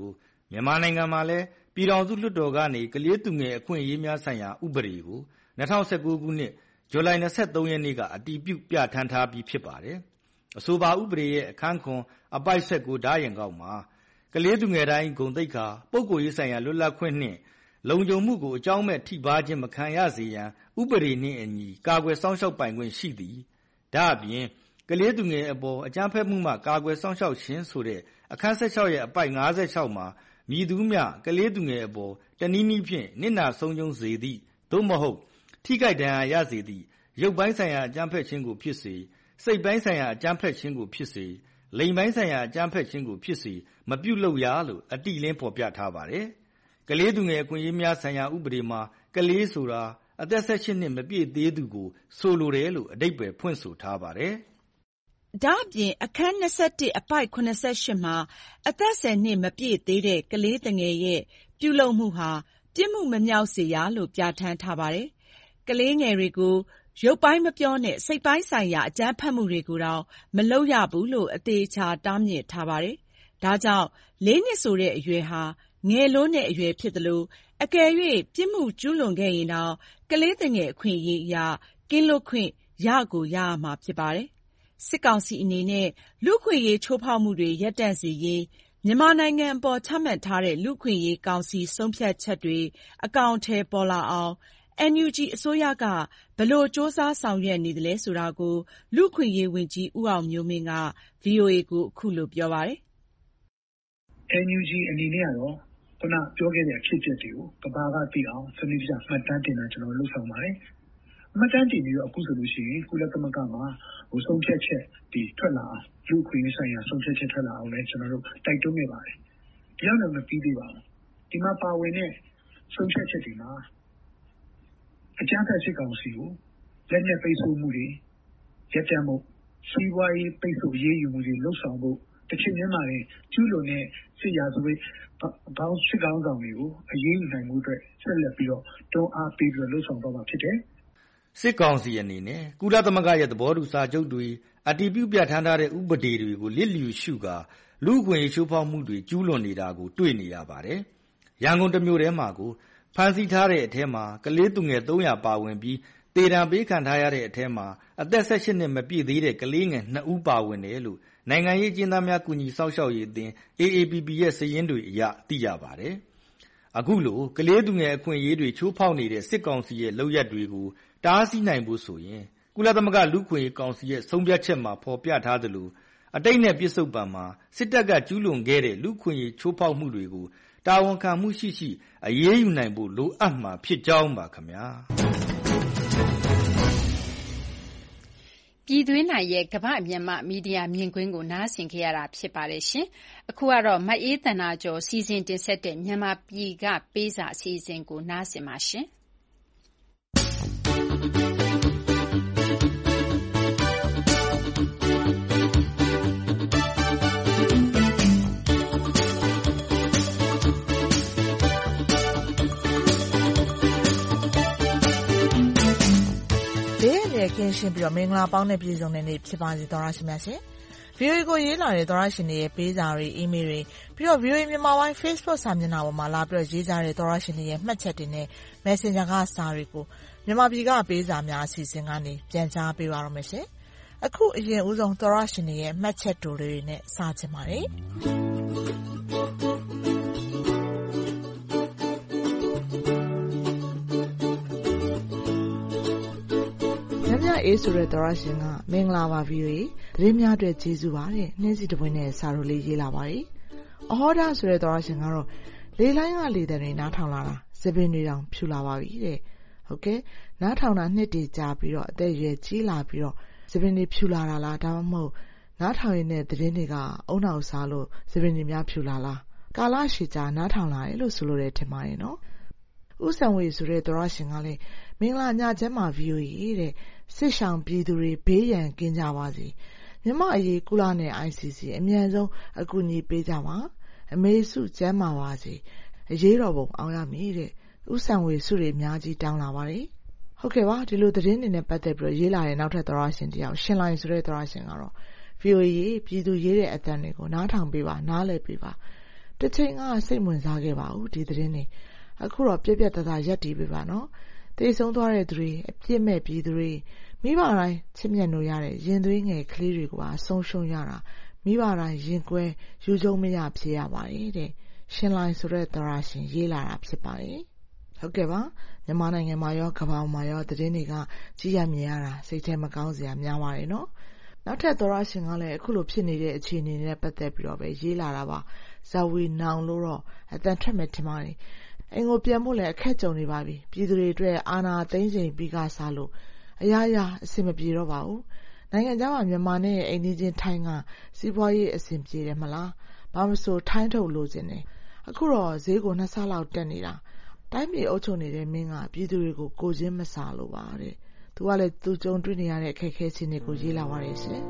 မြန်မာနိုင်ငံမှာလည်းပြည်ထောင်စုလွှတ်တော်ကနေကလေးသူငယ်အခွင့်အရေးများဆိုင်ရာဥပဒေကို2019ခုနှစ်ဇူလိုင်23ရက်နေ့ကအတည်ပြုပြဌာန်းထားပြီးဖြစ်ပါတယ်။အဆိုပါဥပဒေရဲ့အခန်းခွန်အပိုက်19ဓာတ်ရင်ကောက်မှာကလေးသူငယ်တိုင်းဂုဏ်သိက္ခာပုဂ္ဂိုလ်ရေးဆိုင်ရာလွတ်လပ်ခွင့်နှင့်လုံခြုံမှုကိုအကြောင်းမဲ့ထိပါးခြင်းမခံရစေရန်ဥပဒေနှင့်အညီကာကွယ်စောင့်ရှောက်ပိုင်ခွင့်ရှိသည်။ဒါ့အပြင်ကလေးသူငယ်အပေါ်အကြမ်းဖက်မှုမှကာကွယ်စောင့်ရှောက်ခြင်းဆိုတဲ့အခန်း16ရဲ့အပိုက်56မှာမည်သူမျှကလေးသူငယ်အပေါ်တနည်းနည်းဖြင့်နစ်နာဆုံးရှုံးစေသည့်သို့မဟုတ်ထိခိုက်ဒဏ်ရာရစေသည့်ရုပ်ပိုင်းဆိုင်ရာအကြမ်းဖက်ခြင်းကိုဖြစ်စေစိတ်ပိုင်းဆိုင်ရာအကြမ်းဖက်ခြင်းကိုဖြစ်စေလိင်ပိုင်းဆိုင်ရာအကြမ်းဖက်ခြင်းကိုဖြစ်စေမပြုလုပ်ရလို့အတိအလင်းဖော်ပြထားပါတယ်။ကလေးသူငယ်အခွင့်အရေးများဆိုင်ရာဥပဒေမှာကလေးဆိုတာအသက်18နှစ်မပြည့်သေးသူကိုဆိုလိုတယ်လို့အဓိပ္ပာယ်ဖွင့်ဆိုထားပါတယ်။ဒါ့အပြင်အခန်း21အပိုက်88မှာအသက်10နှစ်မပြည့်သေးတဲ့ကလေးသူငယ်ရဲ့ပြုလုပ်မှုဟာပြစ်မှုမမြောက်စေရလို့ပြဌာန်းထားပါတယ်။ကလေးငယ်တွေကိုရုပ်ပိုင်းမပြောနဲ့စိတ်ပိုင်းဆိုင်ရာအကြမ်းဖက်မှုတွေကိုတော့မလုပ်ရဘူးလို့အသေးချာတားမြစ်ထားပါတယ်။ဒါကြောင့်4နှစ်ဆိုတဲ့အရွယ်ဟာငယ်လွန်းတဲ့အရွယ်ဖြစ်သလိုအကယ်၍ပြစ်မှုကျူးလွန်ခဲ့ရင်တော့ကလေးသူငယ်အခွင့်အရေးအရကင်းလွတ်ခွင့်ရကိုရရမှာဖြစ်ပါတယ်။စစ်ကောင်စီအနေနဲ့လူ့အခွင့်အရေးချိုးဖောက်မှုတွေရပ်တန့်စေရေးမြန်မာနိုင်ငံအပေါ်ချမှတ်ထားတဲ့လူ့အခွင့်အရေးကောင်စီဆုံးဖြတ်ချက်တွေအကောင်အထည်ပေါ်လာအောင်NUG အစိုးရကဘယ်လိုစ조사ဆောင်ရွက်နေသလဲဆိုတာကိုလူ့အခွင့်အရေးဝန်ကြီးဦးအောင်မျိုးမင်းက VOA ကိုအခုလိုပြောပါတယ်။ NUG အနေနဲ့ကတော့ခုနပြောခဲ့တဲ့အဖြစ်အပျက်တွေကိုကမ္ဘာကသိအောင်စနစ်တကျမှတ်တမ်းတင်တာကျွန်တော်လုပ်ဆောင်ပါတယ်။မှတ်တမ်းတင်ပြီးတော့အခုဆိုလို့ရှိရင်ကုလသမဂ္ဂမှာဆုံးဖြတ်ချက်ဒီထွက်လာအောင်လူ့အခွင့်အရေးဆိုင်ရာဆုံးဖြတ်ချက်ထွက်လာအောင်လည်းကျွန်တော်တို့တိုက်တွန်းနေပါတယ်။ဒီအောင်လည်းမပြီးသေးပါဘူး။ဒီမှာပါဝင်တဲ့ဆုံးဖြတ်ချက်တွေမှာအကြမ်းဖက်စစ်ကောင်စီကိုလက်နက်ပိတ်ဆို့မှုတွေရပ်တန့်မှုစီးပွားရေးပိတ်ဆို့ရေးယူမှုတွေလှုပ်ဆောင်ဖို့တစ်ချိန်တည်းမှာလည်းကျူးလွန်တဲ့စစ်ရာဇဝတ်ဘောင်းစစ်ကောင်ဆောင်တွေကိုအရေးယူနိုင်မှုအတွက်ဆက်လက်ပြီးတော့တွန်းအားပေးပြီးတော့လှုပ်ဆောင်သွားမှာဖြစ်တယ်။စစ်ကောင်စီအနေနဲ့ကုလသမဂ္ဂရဲ့သဘောတူစာချုပ်တွေအတည်ပြုပြဌာန်းထားတဲ့ဥပဒေတွေကိုလစ်လျူရှုကာလူ့အခွင့်အရေးချိုးဖောက်မှုတွေကျူးလွန်နေတာကိုတွေ့နေရပါတယ်။ရန်ကုန်တစ်မြို့ထဲမှာကိုဖမ်းဆီးထားတဲ့အထဲမှာကလေးသူငယ်300ပါဝင်ပြီးတေတံပေးခံထားရတဲ့အထဲမှာအသက်18နှစ်မပြည့်သေးတဲ့ကလေးငယ်2ဦးပါဝင်တယ်လို့နိုင်ငံရေးကျင်းသားများကူညီစောင့်ရှောက်ရေးအသင်း AAPP ရဲ့စာရင်းတွေအရသိရပါတယ်။အခုလိုကလေးသူငယ်အခွင့်အရေးတွေချိုးဖောက်နေတဲ့စစ်ကောင်စီရဲ့လုပ်ရပ်တွေကိုတားဆီးနိုင်ဖို့ဆိုရင်ကုလသမဂ္ဂလူ့အခွင့်အရေးကောင်စီရဲ့ဆုံးဖြတ်ချက်မှာဖော်ပြထားသလိုအတိတ်နဲ့ပြစ္ဆုတ်ပံမှာစစ်တပ်ကကျူးလွန်ခဲ့တဲ့လူ့အခွင့်အရေးချိုးဖောက်မှုတွေကိုတာဝန်ခံမှုရှိရှိအရေးယူနိုင်ဖို့လိုအပ်မှာဖြစ်ကြောင်းပါခင်ဗျာပြည်တွင်းနိုင်ရဲ့ကမ္ဘာ့မြန်မာမီဒီယာမြင်ကွင်းကိုနားဆင်ခဲ့ရတာဖြစ်ပါတယ်ရှင်အခုကတော့မအေးသန္တာကျော်စီစဉ်တင်ဆက်တဲ့မြန်မာပြည်ကပေးစာအစီအစဉ်ကိုနားဆင်ပါရှင်ကင်းရှင်းပြီးတော့မင်္ဂလာပေါင်းနဲ့ပြည်စုံတဲ့နေ့ဖြစ်ပါစေသောရရှိမြတ်ရှင် VOA ကိုရေးလာတဲ့သောရရှင်တွေရဲ့ပေးစာတွေအီးမေးလ်တွေပြီးတော့ VOA မြန်မာပိုင်း Facebook စာမျက်နှာပေါ်မှာလာပြီးတော့ရေးကြတဲ့သောရရှင်တွေရဲ့မှတ်ချက်တွေနဲ့ Messenger ကစာတွေကိုမြန်မာပြည်ကပေးစာများအစီအစဉ်ကနေပြန်ကြားပေးပါရမယ်ရှင်အခုအရင်ဦးဆုံးသောရရှင်တွေရဲ့မှတ်ချက်တိုတွေနဲ့စချင်ပါတယ်အေးဆိုတဲ့သောရရှင်ကမင်္ဂလာပါVOAသတင်းများအတွက်ကျေးဇူးပါတဲ့နှင်းစီတပွင့်နဲ့စာရိုလေးရေးလာပါတယ်အဟောဒါဆိုတဲ့သောရရှင်ကတော့လေလိုင်းကလေတဲ့တွေနားထောင်လာတာစပင်းတွေတောင်ဖြူလာပါပြီတဲ့ဟုတ်ကဲ့နားထောင်တာနှစ်တည်ကြာပြီးတော့အသက်ရွယ်ကြီးလာပြီးတော့စပင်းတွေဖြူလာတာလားဒါမှမဟုတ်နားထောင်ရတဲ့သတင်းတွေကအုံနောက်စားလို့စပင်းတွေများဖြူလာလားကာလရှည်ကြာနားထောင်လာတယ်လို့ဆိုလိုတယ်ထင်ပါတယ်နော်ဦးဆံဝေဆိုတဲ့သောရရှင်ကလည်းမင်္ဂလာညချမ်းပါ VOA တဲ့စစ်ရှောင်ပြည်သူတွေဘေးရန်ကင်းကြပါစေမြမအရေးကုလနဲ့ ICC အမြန်ဆုံးအကူအညီပေးကြပါအမေစုကျမ်းမာပါစေအရေးတော်ပုံအောင်ရမည်တဲ့ဦးဆံဝေစုတွေအများကြီးတောင်းလာပါတယ်ဟုတ်ကဲ့ပါဒီလိုသတင်းတွေနဲ့ပတ်သက်ပြီးရေးလာတဲ့နောက်ထပ်သောရရှင်တယောက်ရှင်လိုင်းဆိုတဲ့သောရရှင်ကတော့ VOA ပြည်သူရေးတဲ့အသံတွေကိုနားထောင်ပေးပါနားလည်ပေးပါတစ်ချိန်ကစိတ်ဝင်စားခဲ့ပါဘူးဒီသတင်းတွေအခုတော့ပြက်ပြက်သားသားရက်တည်ပြီပါနော်တေဆုံးသွားတဲ့သူတွေအပြစ်မဲ့ပြည်သူတွေမိဘတိုင်းချစ်မြတ်လို့ရတဲ့ရင်သွေးငယ်ကလေးတွေကဆုံးရှုံးရတာမိဘတိုင်းရင်ကွဲယူကျုံမရဖြစ်ရပါတယ်တဲ့ရှင်လိုင်းဆိုတဲ့သရရှင်ရေးလာတာဖြစ်ပါတယ်ဟုတ်ကဲ့ပါမြန်မာနိုင်ငံမှာရောကမ္ဘာမှာရောသတင်းတွေကကြီးရမြင်ရတာစိတ်ထဲမကောင်းစရာများပါတယ်နော်နောက်ထပ်သရရှင်ကလည်းအခုလိုဖြစ်နေတဲ့အခြေအနေနဲ့ပတ်သက်ပြီးတော့ပဲရေးလာတာပါဇဝီနောင်လို့တော့အတန်ထွက်မဲ့ထင်ပါတယ်အင်ကိုပြန်ဖို့လည်းအခက်ကြုံနေပါပြီပြည်သူတွေအတွက်အာဏာသိမ်းချိန်ပြီးကစားလို့အရာရာအဆင်မပြေတော့ပါဘူးနိုင်ငံခြားမှာမြန်မာနဲ့အိမ်နီးချင်းထိုင်းကစီးပွားရေးအဆင်ပြေတယ်မလားဘာမဆိုထိုင်းထုတ်လို့ခြင်းတယ်အခုတော့ဈေးကို2ဆလောက်တက်နေတာတိုင်းပြည်အုပ်ချုပ်နေတဲ့မင်းကပြည်သူတွေကိုကိုချင်းမစားလို့ပါတဲ့သူကလည်းသူကြုံတွေ့နေရတဲ့အခက်အခဲချင်းတွေကိုရေးလာပါတယ်ရှင်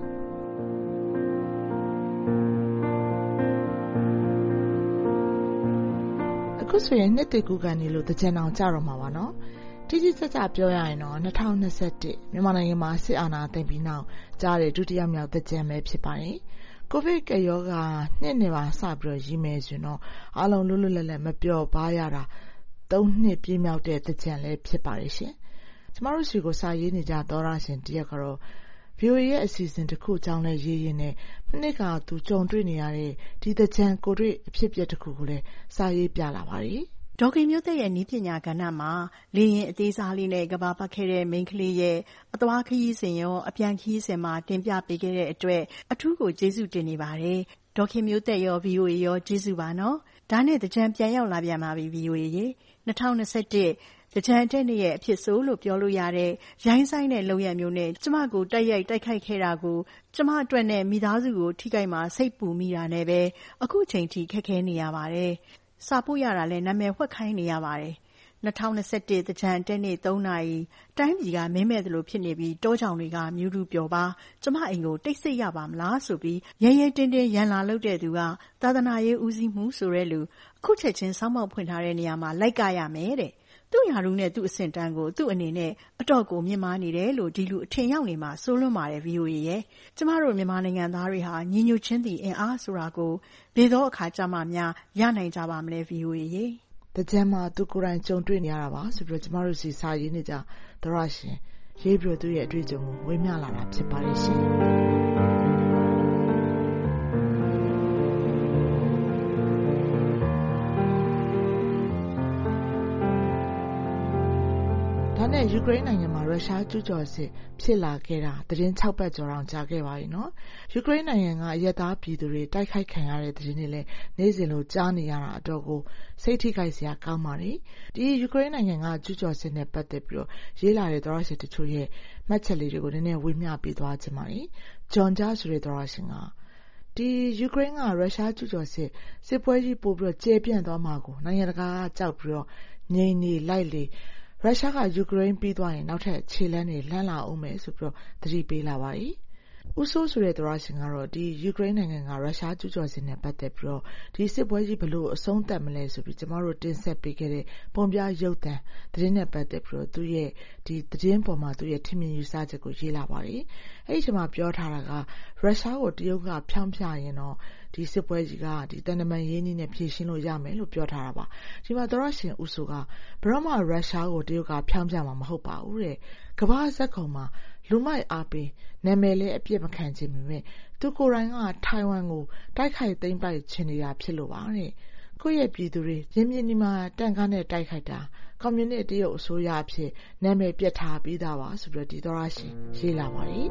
အခုဆိုရင်နှစ်တကူကနေလို့တကြံအောင်ကြတော့မှာပါနော်တိတိကျကျပြောရရင်တော့2021မြန်မာနိုင်ငံမှာစစ်အာဏာသိမ်းပြီးနောက်ကြားတဲ့ဒုတိယမြောက်တကြံပဲဖြစ်ပါတယ်ကိုဗစ်ကရောဂါနှစ်နဲ့ပါစပြီးတော့ရည်မယ်ဆိုရင်တော့အားလုံးလွတ်လွတ်လပ်လပ်မပျော်ပါရတာ3နှစ်ပြည့်မြောက်တဲ့တကြံလည်းဖြစ်ပါတယ်ရှင်ကျမတို့စီကိုစာရေးနေကြသောရရှင်တရက်ကတော့ VOA ရဲ့အစီအစဉ်တစ်ခုအကြောင်းလဲရေးရင်းနဲ့မနစ်ကသူကြုံတွေ့နေရတဲ့ဒီတကြံကိုတွေ့အဖြစ်ပြက်တစ်ခုကိုလည်းစာရေးပြလာပါတယ်ဒေါ်ခင်မျိုးသက်ရဲ့နည်းပညာကဏ္ဍမှာလေရင်အသေးစားလေးနဲ့ကဘာပတ်ခဲ့တဲ့မိန်းကလေးရဲ့အသွားခရီးစဉ်ရောအပြန်ခရီးစဉ်မှာတင်ပြပေးခဲ့တဲ့အတွက်အထူးကိုကျေးဇူးတင်နေပါတယ်ဒေါ်ခင်မျိုးသက်ရော VOA ရောကျေးဇူးပါနော်ဒါနဲ့တကြံပြန်ရောက်လာပြန်ပါပြီ VOA ရေ2021တကြံတဲ့နေ့ရဲ့အဖြစ်ဆိုးလို့ပြောလို့ရတဲ့ရိုင်းဆိုင်တဲ့လုံရမျိုးနဲ့ကျမကိုတိုက်ရိုက်တိုက်ခိုက်ခဲ့တာကိုကျမအတွက်နဲ့မိသားစုကိုထိခိုက်မှာစိတ်ပူမိတာနဲ့ပဲအခုချိန်ထိခက်ခဲနေရပါတယ်စာပို့ရတာလည်းနာမည်ဝှက်ခိုင်းနေရပါတယ်2021တကြံတဲ့နေ့3နာရီတိုင်းပြည်ကမင်းမဲ့သလိုဖြစ်နေပြီးတောကြောင်တွေကမြူးတူပျော်ပါကျမအိမ်ကိုတိတ်ဆိတ်ရပါမလားဆိုပြီးရဲရဲတင်းတင်းရန်လာလုပ်တဲ့သူကသာသနာရေးဦးစီးမှုဆိုတဲ့လူအခုချက်ချင်းစောင်းမောက်ဖွင့်ထားတဲ့နေရာမှာလိုက်ကရမယ်တဲ့သူ့ယာရုနဲ့သူ့အဆင့်တန်းကိုသူ့အနေနဲ့အတော့ကိုမြင်မာနေတယ်လို့ဒီလူအထင်ရောက်နေမှာစိုးလွန်းပါတယ် VOA ရဲ့ကျမတို့မြန်မာနိုင်ငံသားတွေဟာညီညွတ်ခြင်းသည့်အင်အားဆိုတာကိုဘယ်သောအခါကြမှများရနိုင်ကြပါမလဲ VOA ရဲ့တကြံမှာသူကိုယ်တိုင်ကြုံတွေ့နေရတာပါဆိုပြီးတော့ကျမတို့စီစာရေးနေကြသရရှင်ရေးပြီးသူ့ရဲ့အတွေ့အကြုံကိုဝေမျှလာတာဖြစ်ပါတယ်ရှင်ဒါနဲ့ယူကရိန်းနိုင်ငံမှာရုရှားကျူးကျော်စစ်ဖြစ်လာခဲ့တာသတင်း6ပတ်ကျော်အောင်ကြာခဲ့ပါပြီနော်ယူကရိန်းနိုင်ငံကအရက်သားပြည်သူတွေတိုက်ခိုက်ခံရတဲ့သတင်းတွေလည်းနေ့စဉ်လိုကြားနေရတာအတော့ကိုစိတ်ထိခိုက်စရာကောင်းပါတယ်ဒီယူကရိန်းနိုင်ငံကကျူးကျော်စစ်နဲ့ပတ်သက်ပြီးတော့ရေးလာတဲ့သရရှင်တချို့ရဲ့မှတ်ချက်လေးတွေကိုနည်းနည်းဝေမျှပေးသွားချင်ပါတယ်ဂျွန်ဂျာဆိုတဲ့သရရှင်ကဒီယူကရိန်းကရုရှားကျူးကျော်စစ်ပွဲကြီးပို့ပြီးတော့ကျေပြန့်သွားမှာကိုနိုင်ငံတကာကကြောက်ပြီးတော့ငြိမ်နေလိုက်လေရုရှားကယူကရိန်းပြီးသွားရင်နောက်ထပ်ခြေလှမ်းတွေလှမ်းလာအောင်မယ်ဆိုပြီးတော့သတိပေးလာပါတယ်။ဦးဆိုးဆိုတဲ့သရရှင်ကတော့ဒီယူကရိန်းနိုင်ငံကရုရှားကျူးကျော်စစ်နဲ့ပတ်သက်ပြီးတော့ဒီစစ်ပွဲကြီးဘလို့အဆုံးသတ်မလဲဆိုပြီးကျမတို့တင်ဆက်ပေးခဲ့တဲ့ပုံပြရုပ်သံသတင်းနဲ့ပတ်သက်ပြီးတော့သူရဲ့ဒီသတင်းပေါ်မှာသူရဲ့ထင်မြင်ယူဆချက်ကိုရေးလာပါတယ်။အဲ့ဒီချိန်မှာပြောထားတာကရုရှားကိုတရုတ်ကဖြောင်းပြရင်တော့ဒီစစ်ပွဲကြီးကဒီတန်တမန်ရင်းနှီးနဲ့ဖြည့်ရှင်းလို့ရမယ်လို့ပြောထားတာပါဒီမှာသရရှင်ဦးဆိုကဘရမရုရှားကိုတရုတ်ကဖြောင်းပြမှာမဟုတ်ပါဘူးတဲ့ကမ္ဘာဇက်ခုံမှာလူမိုက်အားပေးနာမည်လည်းအပြစ်မခံခြင်းပဲသူကိုယ်တိုင်ကထိုင်ဝမ်ကိုတိုက်ခိုက်သိမ်းပိုက်ခြင်းနေတာဖြစ်လို့ပါတဲ့ကိုယ့်ရဲ့ပြည်သူတွေရင်းမြစ်ဒီမှာတန်ကားနဲ့တိုက်ခိုက်တာကွန်မြူနစ်တရုတ်အစိုးရအဖြစ်နာမည်ပြတ်ထားပြီးသားပါဆိုပြီးတော့ဒီသရရှင်ရေးလာပါတယ်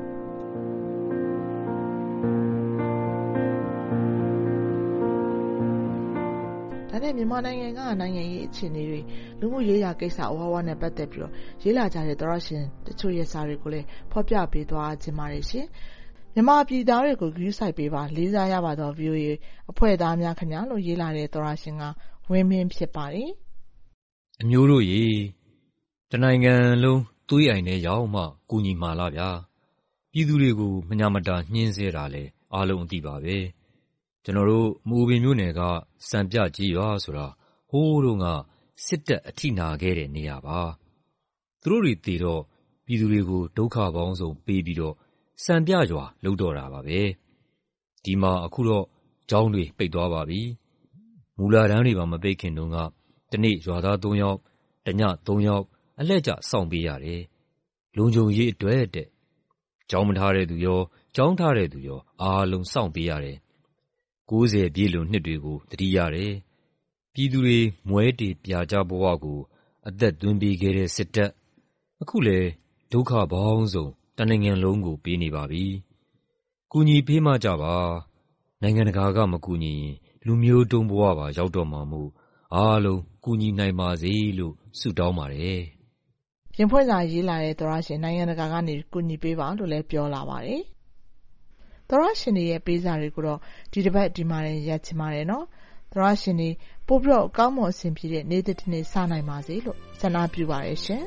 ဒါနဲ့မြန်မာနိုင်ငံကနိုင်ငံရေးအခြေအနေတွေလူမှုရေးရာကိစ္စအဝဝနဲ့ပတ်သက်ပြီးတော့ရေးလာကြတဲ့သရရှင်တချို့ရဲ့စာတွေကိုလည်းဖော်ပြပေးသွားခြင်းပါတယ်ရှင်မြန်မာပြည်သားတွေကိုဂရုစိုက်ပေးပါလေးစားရပါတော့ VOA အဖွဲ့သားများခင်ဗျာလို့ရေးလာတဲ့သရရှင်ကဝင်းမင်းဖြစ်ပါတယ်အမျိုးတို့ရေတနိုင်ငံလုံးသွေးအိမ်နဲ့ရောက်မှကူညီမှာလားဗျာပြည်သူတွေကိုမညာမတာညှင်းဆဲတာလေအားလုံးအသိပါပဲကျွန်တော်တို့မူပင်မျိုးနယ်ကစံပြကြီးရွာဆိုတာဟိုးတော့ကစစ်တပ်အထိနာခဲ့တဲ့နေရာပါသူတို့တွေတည်တော့ပြည်သူတွေကိုဒုက္ခပေါင်းစုံပေးပြီးတော့စံပြရွာလှုပ်တော့တာပါပဲဒီမှာအခုတော့ကျောင်းတွေပိတ်သွားပါပြီမူလတန်းတွေပါမပိတ်ခင်တုန်းကတစ်နေ့ရွာသား3ယောက်တစ်ည3ယောက်အလှည့်ကျစောင့်ပေးရတယ်လုံခြုံရေးအတွက်တဲ့ကျောင်းမထားတဲ့သူရောကျောင်းထားတဲ့သူရောအားလုံးစောင့်ပေးရတယ်90ပြည့်လွန်နှစ်တွေကိုသတိရတယ်ပြည်သူတွေမွဲတေပြာကျဘဝကိုအသက်သွင်းပေးခဲ့တဲ့စစ်တပ်အခုလေဒုက္ခပေါင်းစုံတနိုင်ငံလုံးကိုပေးနေပါပြီကူညီပေးမှကြပါနိုင်ငံတကာကမကူညီရင်လူမျိုးတုံးဘဝပါရောက်တော့မှာမို့အားလုံးကူညီနိုင်ပါစေလို့ဆုတောင်းပါတယ်ရင်ဖွဲ့စာရေးလာတဲ့သောရရှင်နိုင်ငံတကာကနေကူညီပေးပါလို့လည်းပြောလာပါတယ်သောရရှင်တွေရဲ့ပေးစာတွေကိုတော့ဒီတစ်ပတ်ဒီမှာရက်ချင်ပါတယ်နော်သောရရှင်တွေပို့ပြီးတော့ကောင်းမွန်အဆင်ပြေတဲ့နေ့တစ်နေ့စနိုင်ပါစေလို့ဆန္ဒပြုပါတယ်ရှင်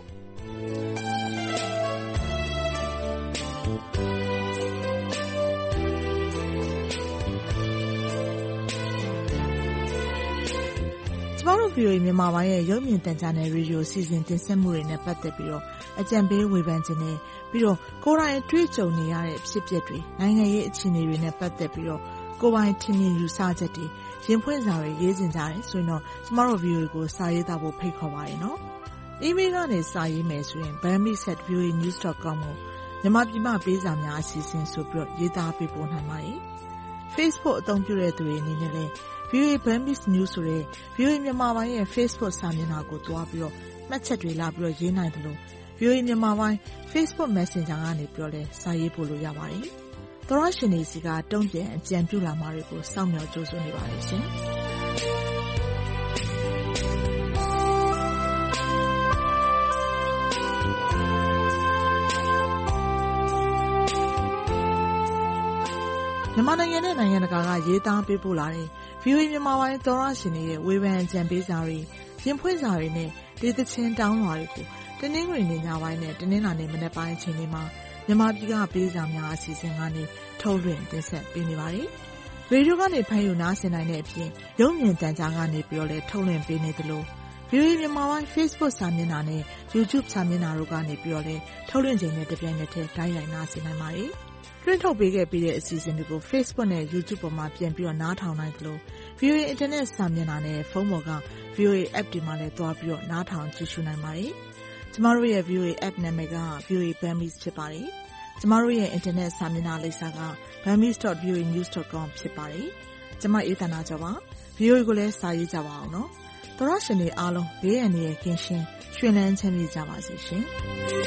ကျမတို့ VOA မြန်မာပိုင်းရဲ့ရုပ်မြင်သံကြားနယ်ရေဒီယိုစီစဉ်တင်ဆက်မှုတွေနဲ့ပတ်သက်ပြီးတော့အကြံပေးဝေဖန်ခြင်းနဲ့ပြီးတော့ကိုယ်တိုင်တွေ့ကြုံနေရတဲ့ဖြစ်ပျက်တွေနိုင်ငံရေးအခြေအနေတွေနဲ့ပတ်သက်ပြီးတော့ကိုယ်ပိုင်ထင်မြင်ယူဆချက်တွေရင်ဖွင့်စာတွေရေးစင်ကြတယ်ဆိုရင်တော့ကျမတို့ VOA ကိုစာရေးသားဖို့ဖိတ်ခေါ်ပါတယ်နော်။ email ကနေစာရေးမယ်ဆိုရင် bambi@voanews.com ကိုမြန်မာပြည်မှာပေးစာများအစီအစဉ်ဆိုပြီးတော့ရေးသားပေးပို့နိုင်ပါတယ်။ Facebook အသုံးပြုတဲ့သူတွေအနေနဲ့လည်းVOA Burmese News ဆိုတဲ့ VOA မြန်မာပိုင်းရဲ့ Facebook စာမျက်နှာကိုတွားပြီးတော့မှတ်ချက်တွေလာပြီးတော့ရေးနိုင်တယ်လို့ VOA မြန်မာပိုင်း Facebook Messenger ကနေပြီးတော့လည်းစာရေးပို့လို့ရပါတယ်။သောရရှင်တွေစီကတုံ့ပြန်အကြံပြုလာမှာတွေကိုစောင့်မျှော်ကြိုးစွနေပါတယ်ရှင်။မြန်မာနိုင်ငံနဲ့နိုင်ငံတကာကရေးသားပေးပို့လာတဲ့ VOA မြန်မာပိုင်းသောရရှင်တွေရဲ့ဝေဖန်အကြံပေးစာတွေရင်ဖွင့်စာတွေနဲ့ဒေသချင်းတောင်းလွှာတွေကိုတနင်္ဂနွေနေ့ညပိုင်းနဲ့တနင်္လာနေ့မနက်ပိုင်းအချိန်တွေမှာမြန်မာပြည်ကပေးစာများအစီအစဉ်ကနေထုတ်လွှင့်တင်ဆက်ပေးနေပါတယ်။ရေဒီယိုကနေဖမ်းယူနားဆင်နိုင်တဲ့အပြင်ရုပ်မြင်သံကြားကနေပြီးတော့လည်းထုတ်လွှင့်ပေးနေသလို VOA မြန်မာပိုင်း Facebook စာမျက်နှာနဲ့ YouTube စာမျက်နှာတို့ကနေပြီးတော့လည်းထုတ်လွှင့်ချိန်နဲ့တပြိုင်နက်တည်းတိုင်းရိုက်နားဆင်နိုင်ပါတယ်။လွှင့်ထုတ်ပေးခဲ့ပြီးတဲ့အစီအစဉ်တွေကို Facebook နဲ့ YouTube ပေါ်မှာပြန်ပြီးတော့နားထောင်နိုင်သလို VOA Internet စာမျက်နှာနဲ့ဖုန်းပေါ်က VOA App တွေမှာလည်းတွားပြီးတော့နားထောင်ကြည့်ရှုနိုင်ပါတယ်။ကျမတို့ရဲ့ VOA App နာမည်က VOA Burmese ဖြစ်ပါတယ်။ကျမတို့ရဲ့ Internet စာမျက်နှာလိပ်စာက burmese.voanews.com ဖြစ်ပါတယ်။ကျမအေးသနာကျော်ပါ။ VOA ကိုလည်းစာရေးကြပါအောင်နော်။သောရရှင်တွေအားလုံးဘေးအန္တရာယ်ကင်းရှင်းရွှင်လန်းချမ်းမြေ့ကြပါစေရှင်။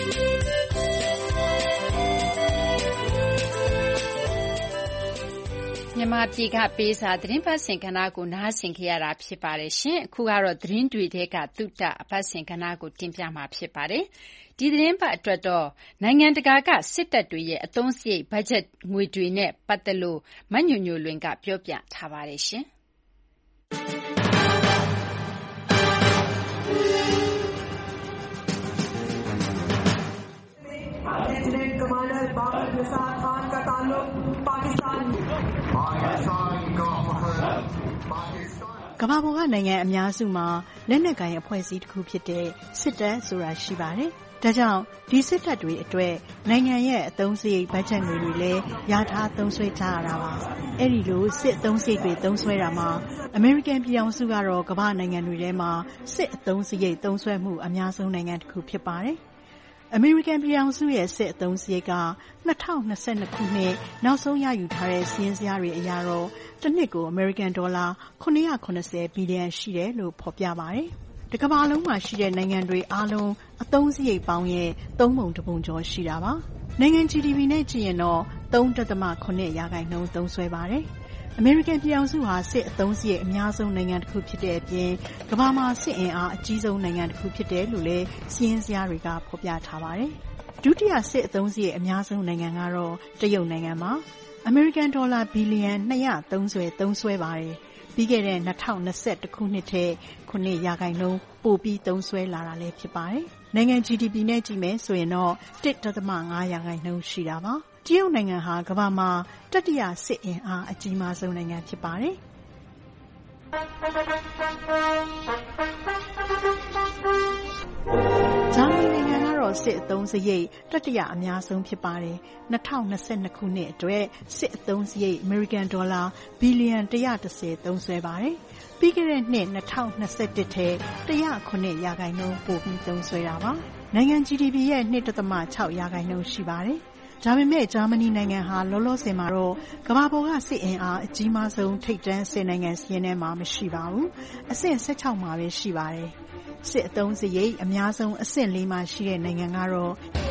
မြန်မာပြည်ကပေးစာသတင်းပတ်စဉ်ကဏ္ဍကိုနားဆင်ခဲ့ရတာဖြစ်ပါတယ်ရှင်။အခုကတော့သတင်းတွေထဲကသုတအပတ်စဉ်ကဏ္ဍကိုတင်ပြမှာဖြစ်ပါတယ်။ဒီသတင်းပတ်အတွက်တော့နိုင်ငံတကာကစစ်တပ်တွေရဲ့အသုံးစရိတ်ဘတ်ဂျက်ငွေတွေနဲ့ပတ်သက်လို့မညိုညိုလွင်ကပြောပြထားပါတယ်ရှင်။ကမ္ဘာပေါ်ကနိုင်ငံအများစုမှာလက်နက်ကိုင်အဖွဲ့အစည်းတစ်ခုဖြစ်တဲ့စစ်တပ်ဆိုတာရှိပါတယ်။ဒါကြောင့်ဒီစစ်တပ်တွေအတွက်နိုင်ငံရဲ့အသုံးစရိတ်ဘတ်ဂျက်ငွေတွေလည်းရထားသုံးစွဲကြရတာပါ။အဲ့ဒီလိုစစ်အသုံးစရိတ်တွေသုံးစွဲတာမှာအမေရိကန်ပြည်ထောင်စုကတော့ကမ္ဘာနိုင်ငံတွေထဲမှာစစ်အသုံးစရိတ်သုံးစွဲမှုအများဆုံးနိုင်ငံတစ်ခုဖြစ်ပါတယ်။အမေရိကန်ပြည်ထောင်စုရဲ့စစ်အသုံးစရိတ်က2022ခုနှစ်နောက်ဆုံးရယူထားတဲ့စာရင်းဇယားတွေအရတော့တစ်နှစ်ကိုအမေရိကန်ဒေါ်လာ980ဘီလီယံရှိတယ်လို့ဖော်ပြပါတယ်။တစ်ကမ္ဘာလုံးမှာရှိတဲ့နိုင်ငံတွေအားလုံးအသုံးစရိတ်ပေါင်းရဲ့3ပုံ1ပုံကျော်ရှိတာပါ။နိုင်ငံ GDP နဲ့ကြည့်ရင်တော့ 3.8% သုံးစွဲပါတယ်။အမေရိကန်ပြည်ထောင်စုဟာစစ်အသုံးစရိတ်အများဆုံးနိုင်ငံတစ်ခုဖြစ်တဲ့အပြင်ကမ္ဘာမှာစစ်အင်အားအကြီးဆုံးနိုင်ငံတစ်ခုဖြစ်တယ်လို့လည်းစာရင်းဇယားတွေကဖော်ပြထားပါတယ်။ဒုတိယစစ်အသုံးစရိတ်အများဆုံးနိုင်ငံကတော့တရုတ်နိုင်ငံပါ။အမေရိကန်ဒေါ်လာဘီလီယံ230သုံးစွဲပါတယ်။ပြီးခဲ့တဲ့2021ခုနှစ်ထက်9% ပိုပြီးသုံးစွဲလာတာလည်းဖြစ်ပါတယ်။နိုင်ငံ GDP နဲ့ကြည့်မယ်ဆိုရင်တော့ 1.5% ရှိတာပါ။တရုတ်နိုင်ငံဟာကမ္ဘာမှာတတိယစစ်အင်အားအကြီးမားဆုံးနိုင်ငံဖြစ်ပါတယ်။ဂျာမနီနိုင်ငံကတော့စစ်အသုံးစရိတ်တတိယအများဆုံးဖြစ်ပါတယ်။2022ခုနှစ်အတွက်စစ်အသုံးစရိတ်အမေရိကန်ဒေါ်လာဘီလီယံ130သုံးစွဲပါတယ်။ပြီးခဲ့တဲ့နှစ်2021ထဲ109%ပိုပြီးသုံးစွဲတာပါ။နိုင်ငံ GDP ရဲ့ 2.6% ရှိပါတယ်။ဒါပေမဲ့ဂျာမနီနိုင်ငံဟာလောလောဆယ်မှာတော့ကမ္ဘာပေါ်ကစစ်အင်အားအကြီးမားဆုံးထိပ်တန်း10နိုင်ငံစာရင်းထဲမှာမရှိပါဘူး။အဆင့်16မှာပဲရှိပါတယ်။စစ်အသုံးစရိတ်အများဆုံးအဆင့်4မှာရှိတဲ့နိုင်ငံကတော့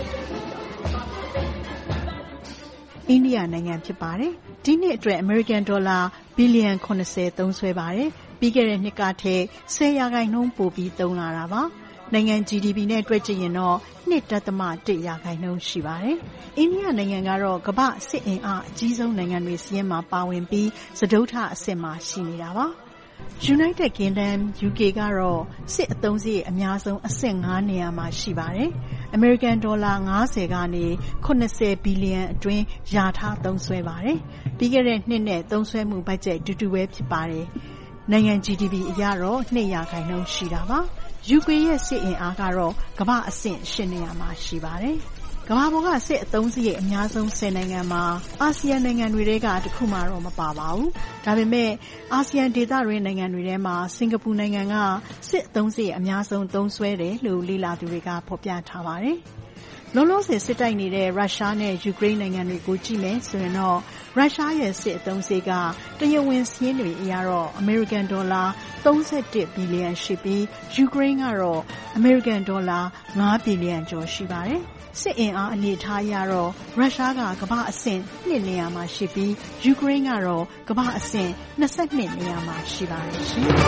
အိန္ဒိယနိုင်ငံဖြစ်ပါတယ်။ဒီနှစ်အတွက်အမေရိကန်ဒေါ်လာဘီလီယံ80သုံးစွဲပါတယ်။ပြီးခဲ့တဲ့နှစ်ကထက်10%ပိုပြီးသုံးလာတာပါ။နိုင်ငံ GDP နဲ့တွက်ကြည့်ရင်တော့2.1% ရှိပါတယ်။အိန္ဒိယနိုင်ငံကတော့ကမ္ဘာစစ်အင်အားအကြီးဆုံးနိုင်ငံတွေစာရင်းမှာပါဝင်ပြီးစတုတ္ထအဆင့်မှာရှိနေတာပါ။ United Kingdom UK ကတော့စစ်အသုံးစရိတ်အများဆုံးအဆင့်5နေရာမှာရှိပါတယ်။ Americanဒေါ်လာ50ကနေ80ဘီလီယံအတွင်းယာထားသုံးစွဲပါတယ်။ပြီးခဲ့တဲ့နှစ်နဲ့သုံးစွဲမှုဘတ်ဂျက်တူတူပဲဖြစ်ပါတယ်။နိုင်ငံ GDP အရတော့2% ရှိတာပါ။ UK ရဲ့စစ်အင်အားကတော့ကမ္ဘာအဆင့်8နေရာမှာရှိပါတယ်။ကမ္ဘာပေါ်ကစစ်အသုံးစရိတ်အများဆုံး10နိုင်ငံမှာအာဆီယံနိုင်ငံတွေထဲကတစ်ခုမှတော့မပါပါဘူး။ဒါပေမဲ့အာဆီယံဒေသတွင်းနိုင်ငံတွေထဲမှာစင်ကာပူနိုင်ငံကစစ်အသုံးစရိတ်အများဆုံးသုံးစွဲတယ်လို့လေ့လာသူတွေကဖော်ပြထားပါတယ်။လောလောဆယ်စစ်တိုက်နေတဲ့ရုရှားနဲ့ယူကရိန်းနိုင်ငံတွေကိုကြည့်မယ်ဆိုရင်တော့ရုရှားရဲ့စစ်အသုံးစရိတ်ကတရားဝင်စာရင်းတွေအရတော့အမေရိကန်ဒေါ်လာ31ဘီလီယံရှိပြီးယူကရိန်းကတော့အမေရိကန်ဒေါ်လာ5ဘီလီယံကျော်ရှိပါတယ်။စစ်အင်အားအနေထားအရတော့ရုရှားကကမ္ဘာအဆင့်2နေရာမှာရှိပြီးယူကရိန်းကတော့ကမ္ဘာအဆင့်22နေရာမှာရှိပါတယ်ရှင်။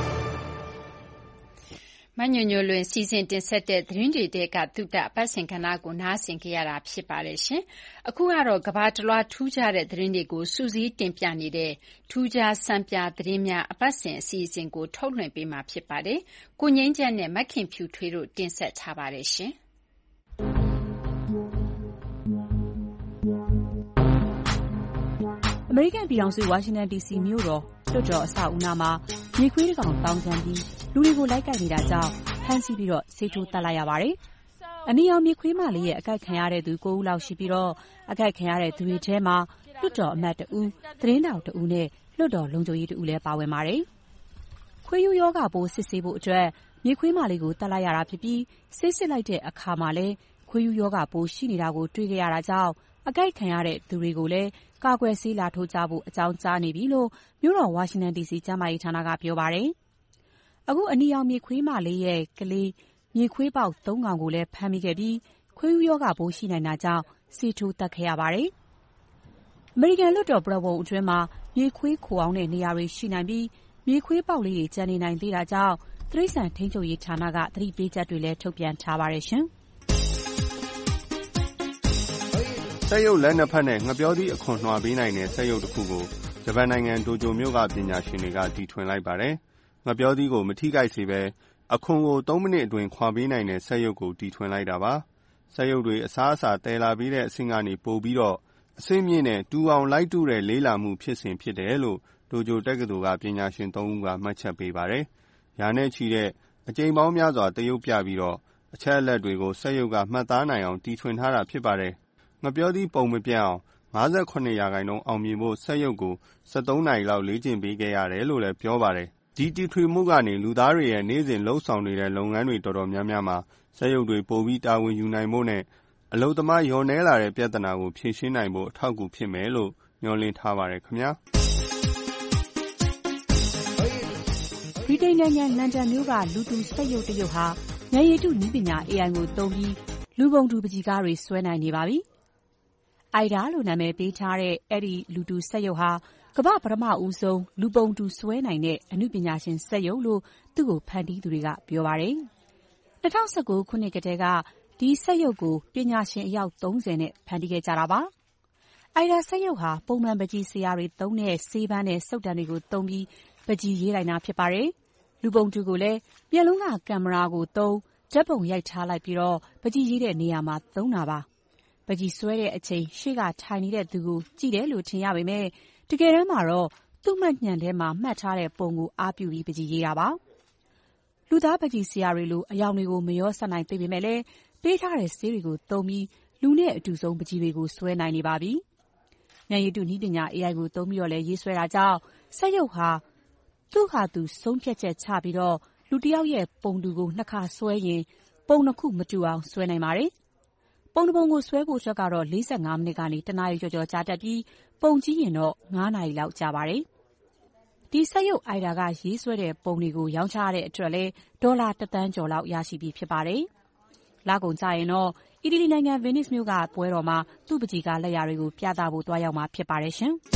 မညိုညိုလွင်စီစဉ်တင်ဆက်တဲ့သတင်းတွေတဲကသုတအပတ်စဉ်ကဏ္ဍကိုနားဆင်ကြရတာဖြစ်ပါတယ်ရှင်။အခုကတော့ကမ္ဘာတလွှားထူးခြားတဲ့သတင်းတွေကိုစူးစီးတင်ပြနေတဲ့ထူးခြားစံပြသတင်းများအပတ်စဉ်အစီအစဉ်ကိုထုတ်လွှင့်ပေးမှာဖြစ်ပါတယ်။ကိုငင်းချက်နဲ့မခင်ဖြူထွေးတို့တင်ဆက်ထားပါတယ်ရှင်။အမေရိကန်ပြည်ထောင်စုဝါရှင်တန် DC မြို့တော်လွှတ်တော်အဆောက်အဦနားမှာမြေခွေးတစ်ကောင်တောင်းခံပြီးလူတွေကိုလိုက်ကိုက်နေတာကြောင့်ဖမ်းဆီးပြီးဆေးထိုးသတ်လိုက်ရပါတယ်။အနီရောင်မြေခွေးမလေးရဲ့အကိုက်ခံရတဲ့သူ9ဦးလောက်ရှိပြီးအကိုက်ခံရတဲ့သူတွေထဲမှာလွှတ်တော်အမတ်1ဦး၊သတင်းထောက်1ဦးနဲ့လွှတ်တော်လုံခြုံရေး1ဦးလည်းပါဝင်ပါတယ်။ခွေးရိုးရောဂါပိုးစစ်ဆေးဖို့အတွက်မြေခွေးမလေးကိုသတ်လိုက်ရတာဖြစ်ပြီးဆေးစစ်လိုက်တဲ့အခါမှာလည်းခွေးရိုးရောဂါပိုးရှိနေတာကိုတွေ့ခဲ့ရတာကြောင့်အကိုက်ခံရတဲ့သူတွေကိုလည်းကာကွယ်ဆေးလာထိုးကြဖို့အကြောင်းကြားနေပြီလို့မြို့တော်ဝါရှင်တန် DC ကျန်းမာရေးဌာနကပြောပါတယ်။အခုအနီရောင်မြေခွေးမလေးရဲ့ကလေးမြေခွေးပေါက်3ကောင်ကိုလည်းဖမ်းမိခဲ့ပြီးခွေးရောဂါပိုးရှိနိုင်တာကြောင့်ဆေးထိုးသတ်ခဲ့ရပါတယ်။အမေရိကန်လွှတ်တော်ပြည်ဝင်အတွင်းမှာမြေခွေးခိုအောင်တဲ့နေရာတွေရှိနိုင်ပြီးမြေခွေးပေါက်လေးတွေကျန်နေနိုင်သေးတာကြောင့်တိရစ္ဆာန်ထိန်းချုပ်ရေးဌာနကသတိပေးချက်တွေလည်းထုတ်ပြန်ထားပါတယ်ရှင်။စက်ရုပ်လက်နှစ်ဖက်နဲ့ငှက်ပျောသီးအခွန်နှွာပေးနိုင်တဲ့စက်ရုပ်တစ်ခုကိုဂျပန်နိုင်ငံတိုကျိုမြို့ကပညာရှင်တွေကတီထွင်လိုက်ပါတယ်။ငှက်ပျောသီးကိုမထိခိုက်စေဘဲအခွန်ကို3မိနစ်အတွင်းခွာပေးနိုင်တဲ့စက်ရုပ်ကိုတီထွင်လိုက်တာပါ။စက်ရုပ်တွေအစားအစာတည်လာပြီးတဲ့အဆင့်ကနေပိုပြီးတော့အဆင့်မြင့်တဲ့တူအောင်လိုက်တူတဲ့လေးလာမှုဖြစ်စဉ်ဖြစ်တယ်လို့တိုကျိုတက္ကသိုလ်ကပညာရှင်3ဦးကမှတ်ချက်ပေးပါတယ်။ရာနဲ့ချီတဲ့အကြိမ်ပေါင်းများစွာတရုပ်ပြပြီးတော့အချက်အလက်တွေကိုစက်ရုပ်ကမှတ်သားနိုင်အောင်တီထွင်ထားတာဖြစ်ပါတယ်။ငှက်ပျောသီးပုံမပြတ်အောင်58%အောင်မြင်ဖို့စက်ရုပ်ကို73နာရီလောက်လေ့ကျင့်ပေးခဲ့ရတယ်လို့လည်းပြောပါတယ်။ဒီတီထွင်မှုကနေလူသားတွေရဲ့နေ့စဉ်လှုပ်ဆောင်နေတဲ့လုပ်ငန်းတွေတော်တော်များများမှာစက်ရုပ်တွေပိုပြီးတာဝန်ယူနိုင်ဖို့နဲ့အလုပ်သမားလျော့နည်းလာတဲ့ပြဿနာကိုဖြေရှင်းနိုင်ဖို့အထောက်အကူဖြစ်မယ်လို့မျှော်လင့်ထားပါတယ်ခင်ဗျာ။ဗြိတိန်နိုင်ငံလန်ဒန်မြို့ကလူတူစက်ရုပ်တစ်ရုပ်ဟာဉာဏ်ရည်တုနည်းပညာ AI ကိုသုံးပြီးလူပုံတူပန်းချီကားတွေဆွဲနိုင်နေပါပြီ။ IDA လို့နာမည်ပေးထားတဲ့အဲ့ဒီလူတူစက်ရုပ်ဟာကမ္ဘာပထမဦးဆုံးလူပုံတူဆွဲနိုင်တဲ့အနုပညာရှင်စက်ရုပ်လို့သူ့ကိုဖန်တီးသူတွေကပြောပါတယ်။2019ခုနှစ်ကတည်းကဒီစက်ရုပ်ကိုပညာရှင်အယောက်30နဲ့ဖန်တီးခဲ့ကြတာပါ။ IDA စက်ရုပ်ဟာပုံမှန်ပန်းချီဆရာတွေသုံးတဲ့ဆေးပန်းနဲ့စုပ်တံတွေကိုသုံးပြီးပန်းချီရေးနိုင်တာဖြစ်ပါတယ်။လူပုံတူကိုလည်းမျက်လုံးကကင်မရာကိုသုံးဓာတ်ပုံရိုက်ထားလိုက်ပြီးတော့ပန်းချီရေးတဲ့နေရာမှာသုံးတာပါ။ပန်းချီဆွဲတဲ့အချိန်ရှေ့ကထိုင်နေတဲ့သူကိုကြည့်တယ်လို့ထင်ရပေမဲ့တကယ်တမ်းမှာတော့သူ့မှတ်ဉာဏ်ထဲမှာမှတ်ထားတဲ့ပုံကိုအားပြုပြီးပန်းချီရေးတာပါ။လူသားပန်းချီဆရာတွေလိုအယောင်တွေကိုမရောစပ်နိုင်ပေမဲ့လည်းပေးထားတဲ့ဆေးတွေကိုသုံးပြီးလူနဲ့အတူဆုံးပန်းချီတွေကိုဆွဲနိုင်နေပါပြီ။ဉာဏ်ရည်တုနည်းပညာ AI ကိုသုံးပြီးတော့လည်းရေးဆွဲတာကြောင့်စက်ရုပ်ဟာသူ့ဟာသူဆုံးဖြတ်ချက်ချပြီးတော့လူတစ်ယောက်ရဲ့ပုံတူကို2 ခါဆွဲရင်ပုံ2 ခုမတူအောင်ဆွဲနိုင်ပါတယ်။ပုံတစ်ပုံကိုဆွဲဖို့အတွက်ကတော့45 မိနစ်ကနေ1 နာရီကျော်ကြာတတ်ပြီးပုံကြီးရင်တော့9 နာရီလောက်ကြာပါတယ်။ဒီစက်ရုပ်အိုင်ဒါကရေးဆွဲတဲ့ပုံတွေကိုရောင်းချရတဲ့အတွက်လည်းဒေါ်လာ1 သန်းကျော်လောက်ရရှိပြီးဖြစ်ပါတယ်။လကုန်ကြရင်တော့အီတလီနိုင်ငံဗီနီစ်မြို့ကပွဲတော်မှာသူ့ပကြီးကလက်ရာတွေကိုပြသဖို့သွားရောက်မှာဖြစ်ပါတယ်ရှင်။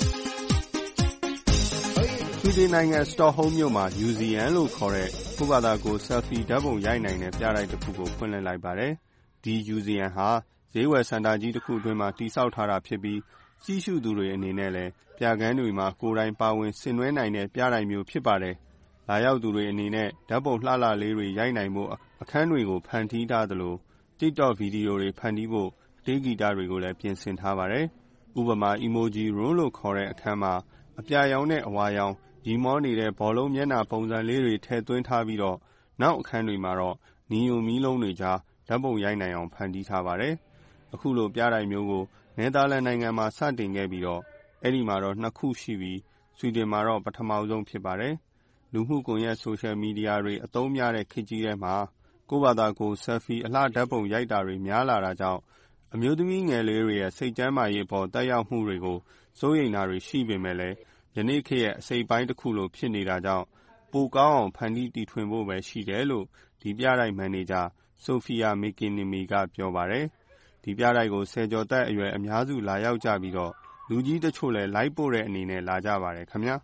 ဆွီဒင်နိုင်ငံစတော့ဟုမ်းမြို့မှာ Museum လို့ခေါ်တဲ့ကိုယ့်ဘာသာကိုယ် Selfie ဓာတ်ပုံရိုက်နိုင်တဲ့ပြတိုက်တစ်ခုကိုဖွင့်လှစ်လိုက်ပါတယ်။ဒီ Museum ဟာဈေးဝယ်စင်တာကြီးတစ်ခုအတွင်းမှာတည်ဆောက်ထားတာဖြစ်ပြီးကြည့်ရှုသူတွေအနေနဲ့လည်းပြခန်းတွေမှာကိုယ်တိုင်ပါဝင်ဆင်နွှဲနိုင်တဲ့ပြတိုက်မျိုးဖြစ်ပါတယ်။လာရောက်သူတွေအနေနဲ့ဓာတ်ပုံလှလှလေးတွေရိုက်နိုင်ဖို့အခန်းတွေကိုဖန်တီးထားသလို TikTok ဗီဒီယိုတွေဖန်တီးဖို့တေးဂီတတွေကိုလည်းပြင်ဆင်ထားပါတယ်။ဥပမာ Emoji Room လို့ခေါ်တဲ့အခန်းမှာအပြာရောင်နဲ့အဝါရောင်ရီမောနေတဲ့ဘောလုံးမျက်နှာပုံစံလေးတွေထည့်သွင်းထားပြီးတော့နောက်အခန်းတွေမှာတော့နီယိုမီးလုံးတွေကြားဓာတ်ပုံရိုက်နိုင်အောင်ဖန်တီးထားပါတယ်။အခုလိုပြတိုက်မျိုးကိုနယ်သာလန်နိုင်ငံမှာစတင်ခဲ့ပြီးတော့အဲ့ဒီမှာတော့2 ခုရှိပြီးဆွီဒင်မှာတော့ပထမဆုံးဖြစ်ပါတယ်။လူမှုကွန်ရက်ဆိုရှယ်မီဒီယာတွေအသုံးများတဲ့ခေတ်ကြီးထဲမှာကိုယ့်ဘာသာကိုယ် Selfie အလှဓာတ်ပုံရိုက်တာတွေများလာတာကြောင့်အမျိုးသမီးငယ်လေးတွေရဲ့စိတ်ကျန်းမာရေးပေါ်သက်ရောက်မှုတွေကိုစိုးရိမ်တာတွေရှိပေမဲ့လည်းယနေ့ခေတ်ရဲ့အစိပ်ပိုင်းတစ်ခုလိုဖြစ်နေတာကြောင့်ပိုကောင်းအောင်ဖန်တီးတီထွင်ဖို့ပဲရှိတယ်လို့ဒီပြတိုက်မန်နေဂျာဆိုဖီယာမီကင်နီမီကပြောပါတယ်။ဒီပြတိုက်ကို10 ကျော်သက်အရွယ်အများစုလာရောက်ကြပြီးတော့လူကြီးတချို့လည်းလိုက်ပို့တဲ့အနေနဲ့လာကြပါတယ်ခင်ဗျာ။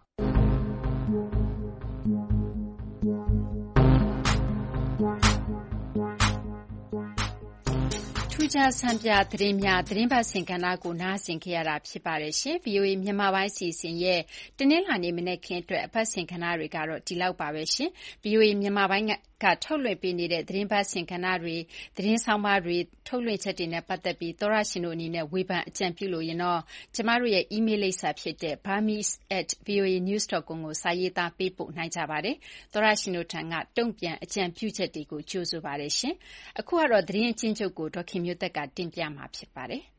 ထူးခြားဆန်းပြသတင်းများသတင်းပတ်စဉ်ကဏ္ဍကိုနားဆင်ခဲ့ရတာဖြစ်ပါတယ်ရှင်။ VOA မြန်မာပိုင်းအစီအစဉ်ရဲ့တနင်္လာနေ့မနက်ခင်းအတွက်အပတ်စဉ်ကဏ္ဍတွေကတော့ဒီလောက်ပါပဲရှင်။ VOA မြန်မာပိုင်းကထုတ်လွှင့်ပေးနေတဲ့သတင်းပတ်စဉ်ကဏ္ဍတွေသတင်းဆောင်မတွေထုတ်လွှင့်ချက်တွေနဲ့ပတ်သက်ပြီးသောရရှင်တို့အနေနဲ့ဝေဖန်အကြံပြုလို့ရင်တော့ကျမတို့ရဲ့ email လိပ်စာဖြစ်တဲ့ burmese@voanews.com ကိုစာရေးသားပေးပို့နိုင်ကြပါတယ်။သောရရှင်တို့ထံကတုံ့ပြန်အကြံပြုချက်တွေကိုကြိုဆိုပါတယ်ရှင်။အခုကတော့သတင်းအချင်းချုပ်ကိုဒေါခင်မျိုးသက်ကတင်ပြမှာဖြစ်ပါတယ်။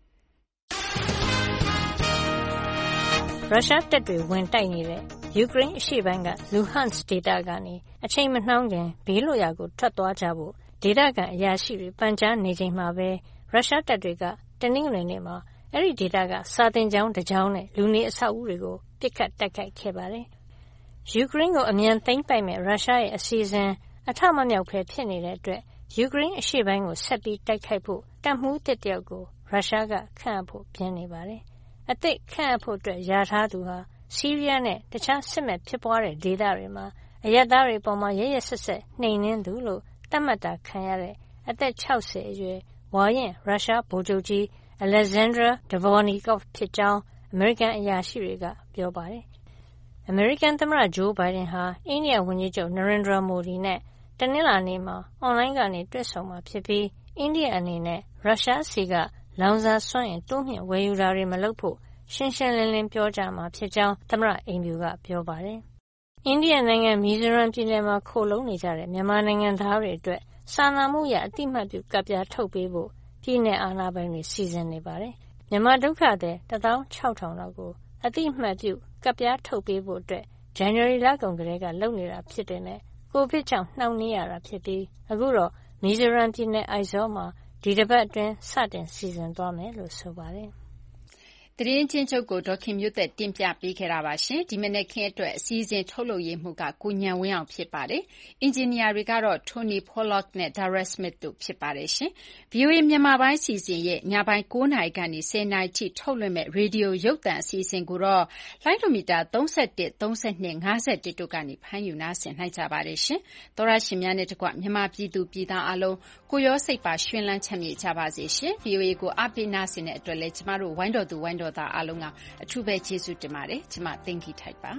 ရုရှားတပ်တွေဝင်တိုက်နေတဲ့ယူကရိန်းအရှေ့ပိုင်းကလူဟန့်စ်ဒေသကနေအချိန်မနှောင်းခင်ဘေးလွတ်ရာကိုထွက်သွားကြဖို့ဒေသခံအရာရှိတွေပန်ကြားနေချိန်မှာပဲရုရှားတပ်တွေကတနင်္ဂနွေနေ့မှာအဲ့ဒီဒေသကစာတင်ကျောင်းတစ်ကျောင်းနဲ့လူနေအဆောက်အဦတွေကိုပစ်ခတ်တိုက်ခိုက်ခဲ့ပါတယ်။ယူကရိန်းကိုအမြန်သိမ်းပိုက်မဲ့ရုရှားရဲ့အစီအစဉ်အထမမြောက်ဖဲဖြစ်နေတဲ့အတွက်ယူကရိန်းအရှေ့ပိုင်းကိုဆက်ပြီးတိုက်ခိုက်ဖို့တပ်မှူးတစ်တယောက်ကိုရုရှားကခန့်အပ်ဖို့ပြင်နေပါတယ်။အသစ်ခန့်အပ်ဖို့အတွက်ယာထားသူဟာဆီးရီးယားနဲ့တခြားစစ်မဲ့ဖြစ်ပွားတဲ့ဒေသတွေမှာအရပ်သားတွေပေါ်မှာရရဆက်ဆက်နှိမ်နင်းသူလို့သတ်မှတ်တာခံရတဲ့အသက်60အရွယ်ဝါရင့်ရုရှားဗိုလ်ချုပ်ကြီး Alexander Dvornikov ဖြစ်ကြောင်းအမေရိကန်အရာရှိတွေကပြောပါတယ်။အမေရိကန်သမ္မတဂျိုးဘိုင်ဒန်ဟာအိန္ဒိယဝန်ကြီးချုပ်နရင်ဒရာမိုဒီနဲ့တနင်္လာနေ့မှာအွန်လိုင်းကနေတွေ့ဆုံမှာဖြစ်ပြီးအိန္ဒိယအနေနဲ့ရုရှားဆီကလောင်စာစွမ်းအင်တိုးမြှင့်ဝယ်ယူတာတွေမလုပ်ဖို့ရှင်းရှင်းလင်းလင်းပြောကြမှာဖြစ်ကြောင်းသမ္မတအိမ်ဖြူကပြောပါတယ်။အိန္ဒိယနိုင်ငံမီဇိုရမ်ပြည်နယ်မှာခိုလုံနေကြတဲ့မြန်မာနိုင်ငံသားတွေအတွက်စာနာမှုရအတိမတ်ပြုကပ်ပြားထုတ်ပေးဖို့ပြည်내အာဏာပိုင်တွေစီစဉ်နေပါတယ်။မြန်မာဒုက္ခသည်16000လောက်ကိုအတိမတ်ပြုကပ်ပြားထုတ်ပေးဖို့အတွက်ဇန်နဝါရီလကုန်ကတည်းကလုပ်နေတာဖြစ်တဲ့နဲ့ကိုဗစ်ကြောင့်နှောင့်နှေးရတာဖြစ်ပြီးအခုတော့မီဇိုရမ်ပြည်နယ်အိုက်ဇောမှာဒီတစ်ပတ်အတွင်းစတင်စီစဉ်သွားမယ်လို့ဆိုပါတယ်။သတင်းချင်းချုပ်ကိုဒေါခင်မျိုးသက်တင်ပြပေးခဲ့တာပါရှင်ဒီမနေ့ခင်းအတွက်အစည်းအဝေးထုတ်လုပ်ရေးမှုကကိုညံဝင်းအောင်ဖြစ်ပါတယ်အင်ဂျင်နီယာတွေကတော့ Tony Pollock နဲ့ Dara Smith တို့ဖြစ်ပါတယ်ရှင် VOA မြန်မာပိုင်းစီစဉ်ရဲ့ညပိုင်း9နာရီကနေ10နာရီထိထုတ်လွှင့်မဲ့ရေဒီယိုရုပ်သံအစီအစဉ်ကိုတော့လိုင်းဒိုမီတာ31 32 51တို့ကနေဖမ်းယူနားဆင်နိုင်ကြပါတယ်ရှင်သောရရှင်များနဲ့တကွမြန်မာပြည်သူပြည်သားအလုံးကိုရောစိတ်ပါရှင်လန်းချမ်းမြေ့ကြပါစေရှင် VOA ကိုအားပေးနားဆင်တဲ့အတွက်လည်းကျမတို့ဝိုင်းတော်သူဝိုင်းတော်သားအားလုံးကအထူးပဲကျေးဇူးတင်ပါတယ်ကျမသိင်္ဂီထိုက်ပါ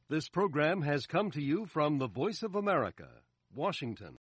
This program has come to you from the Voice of America, Washington.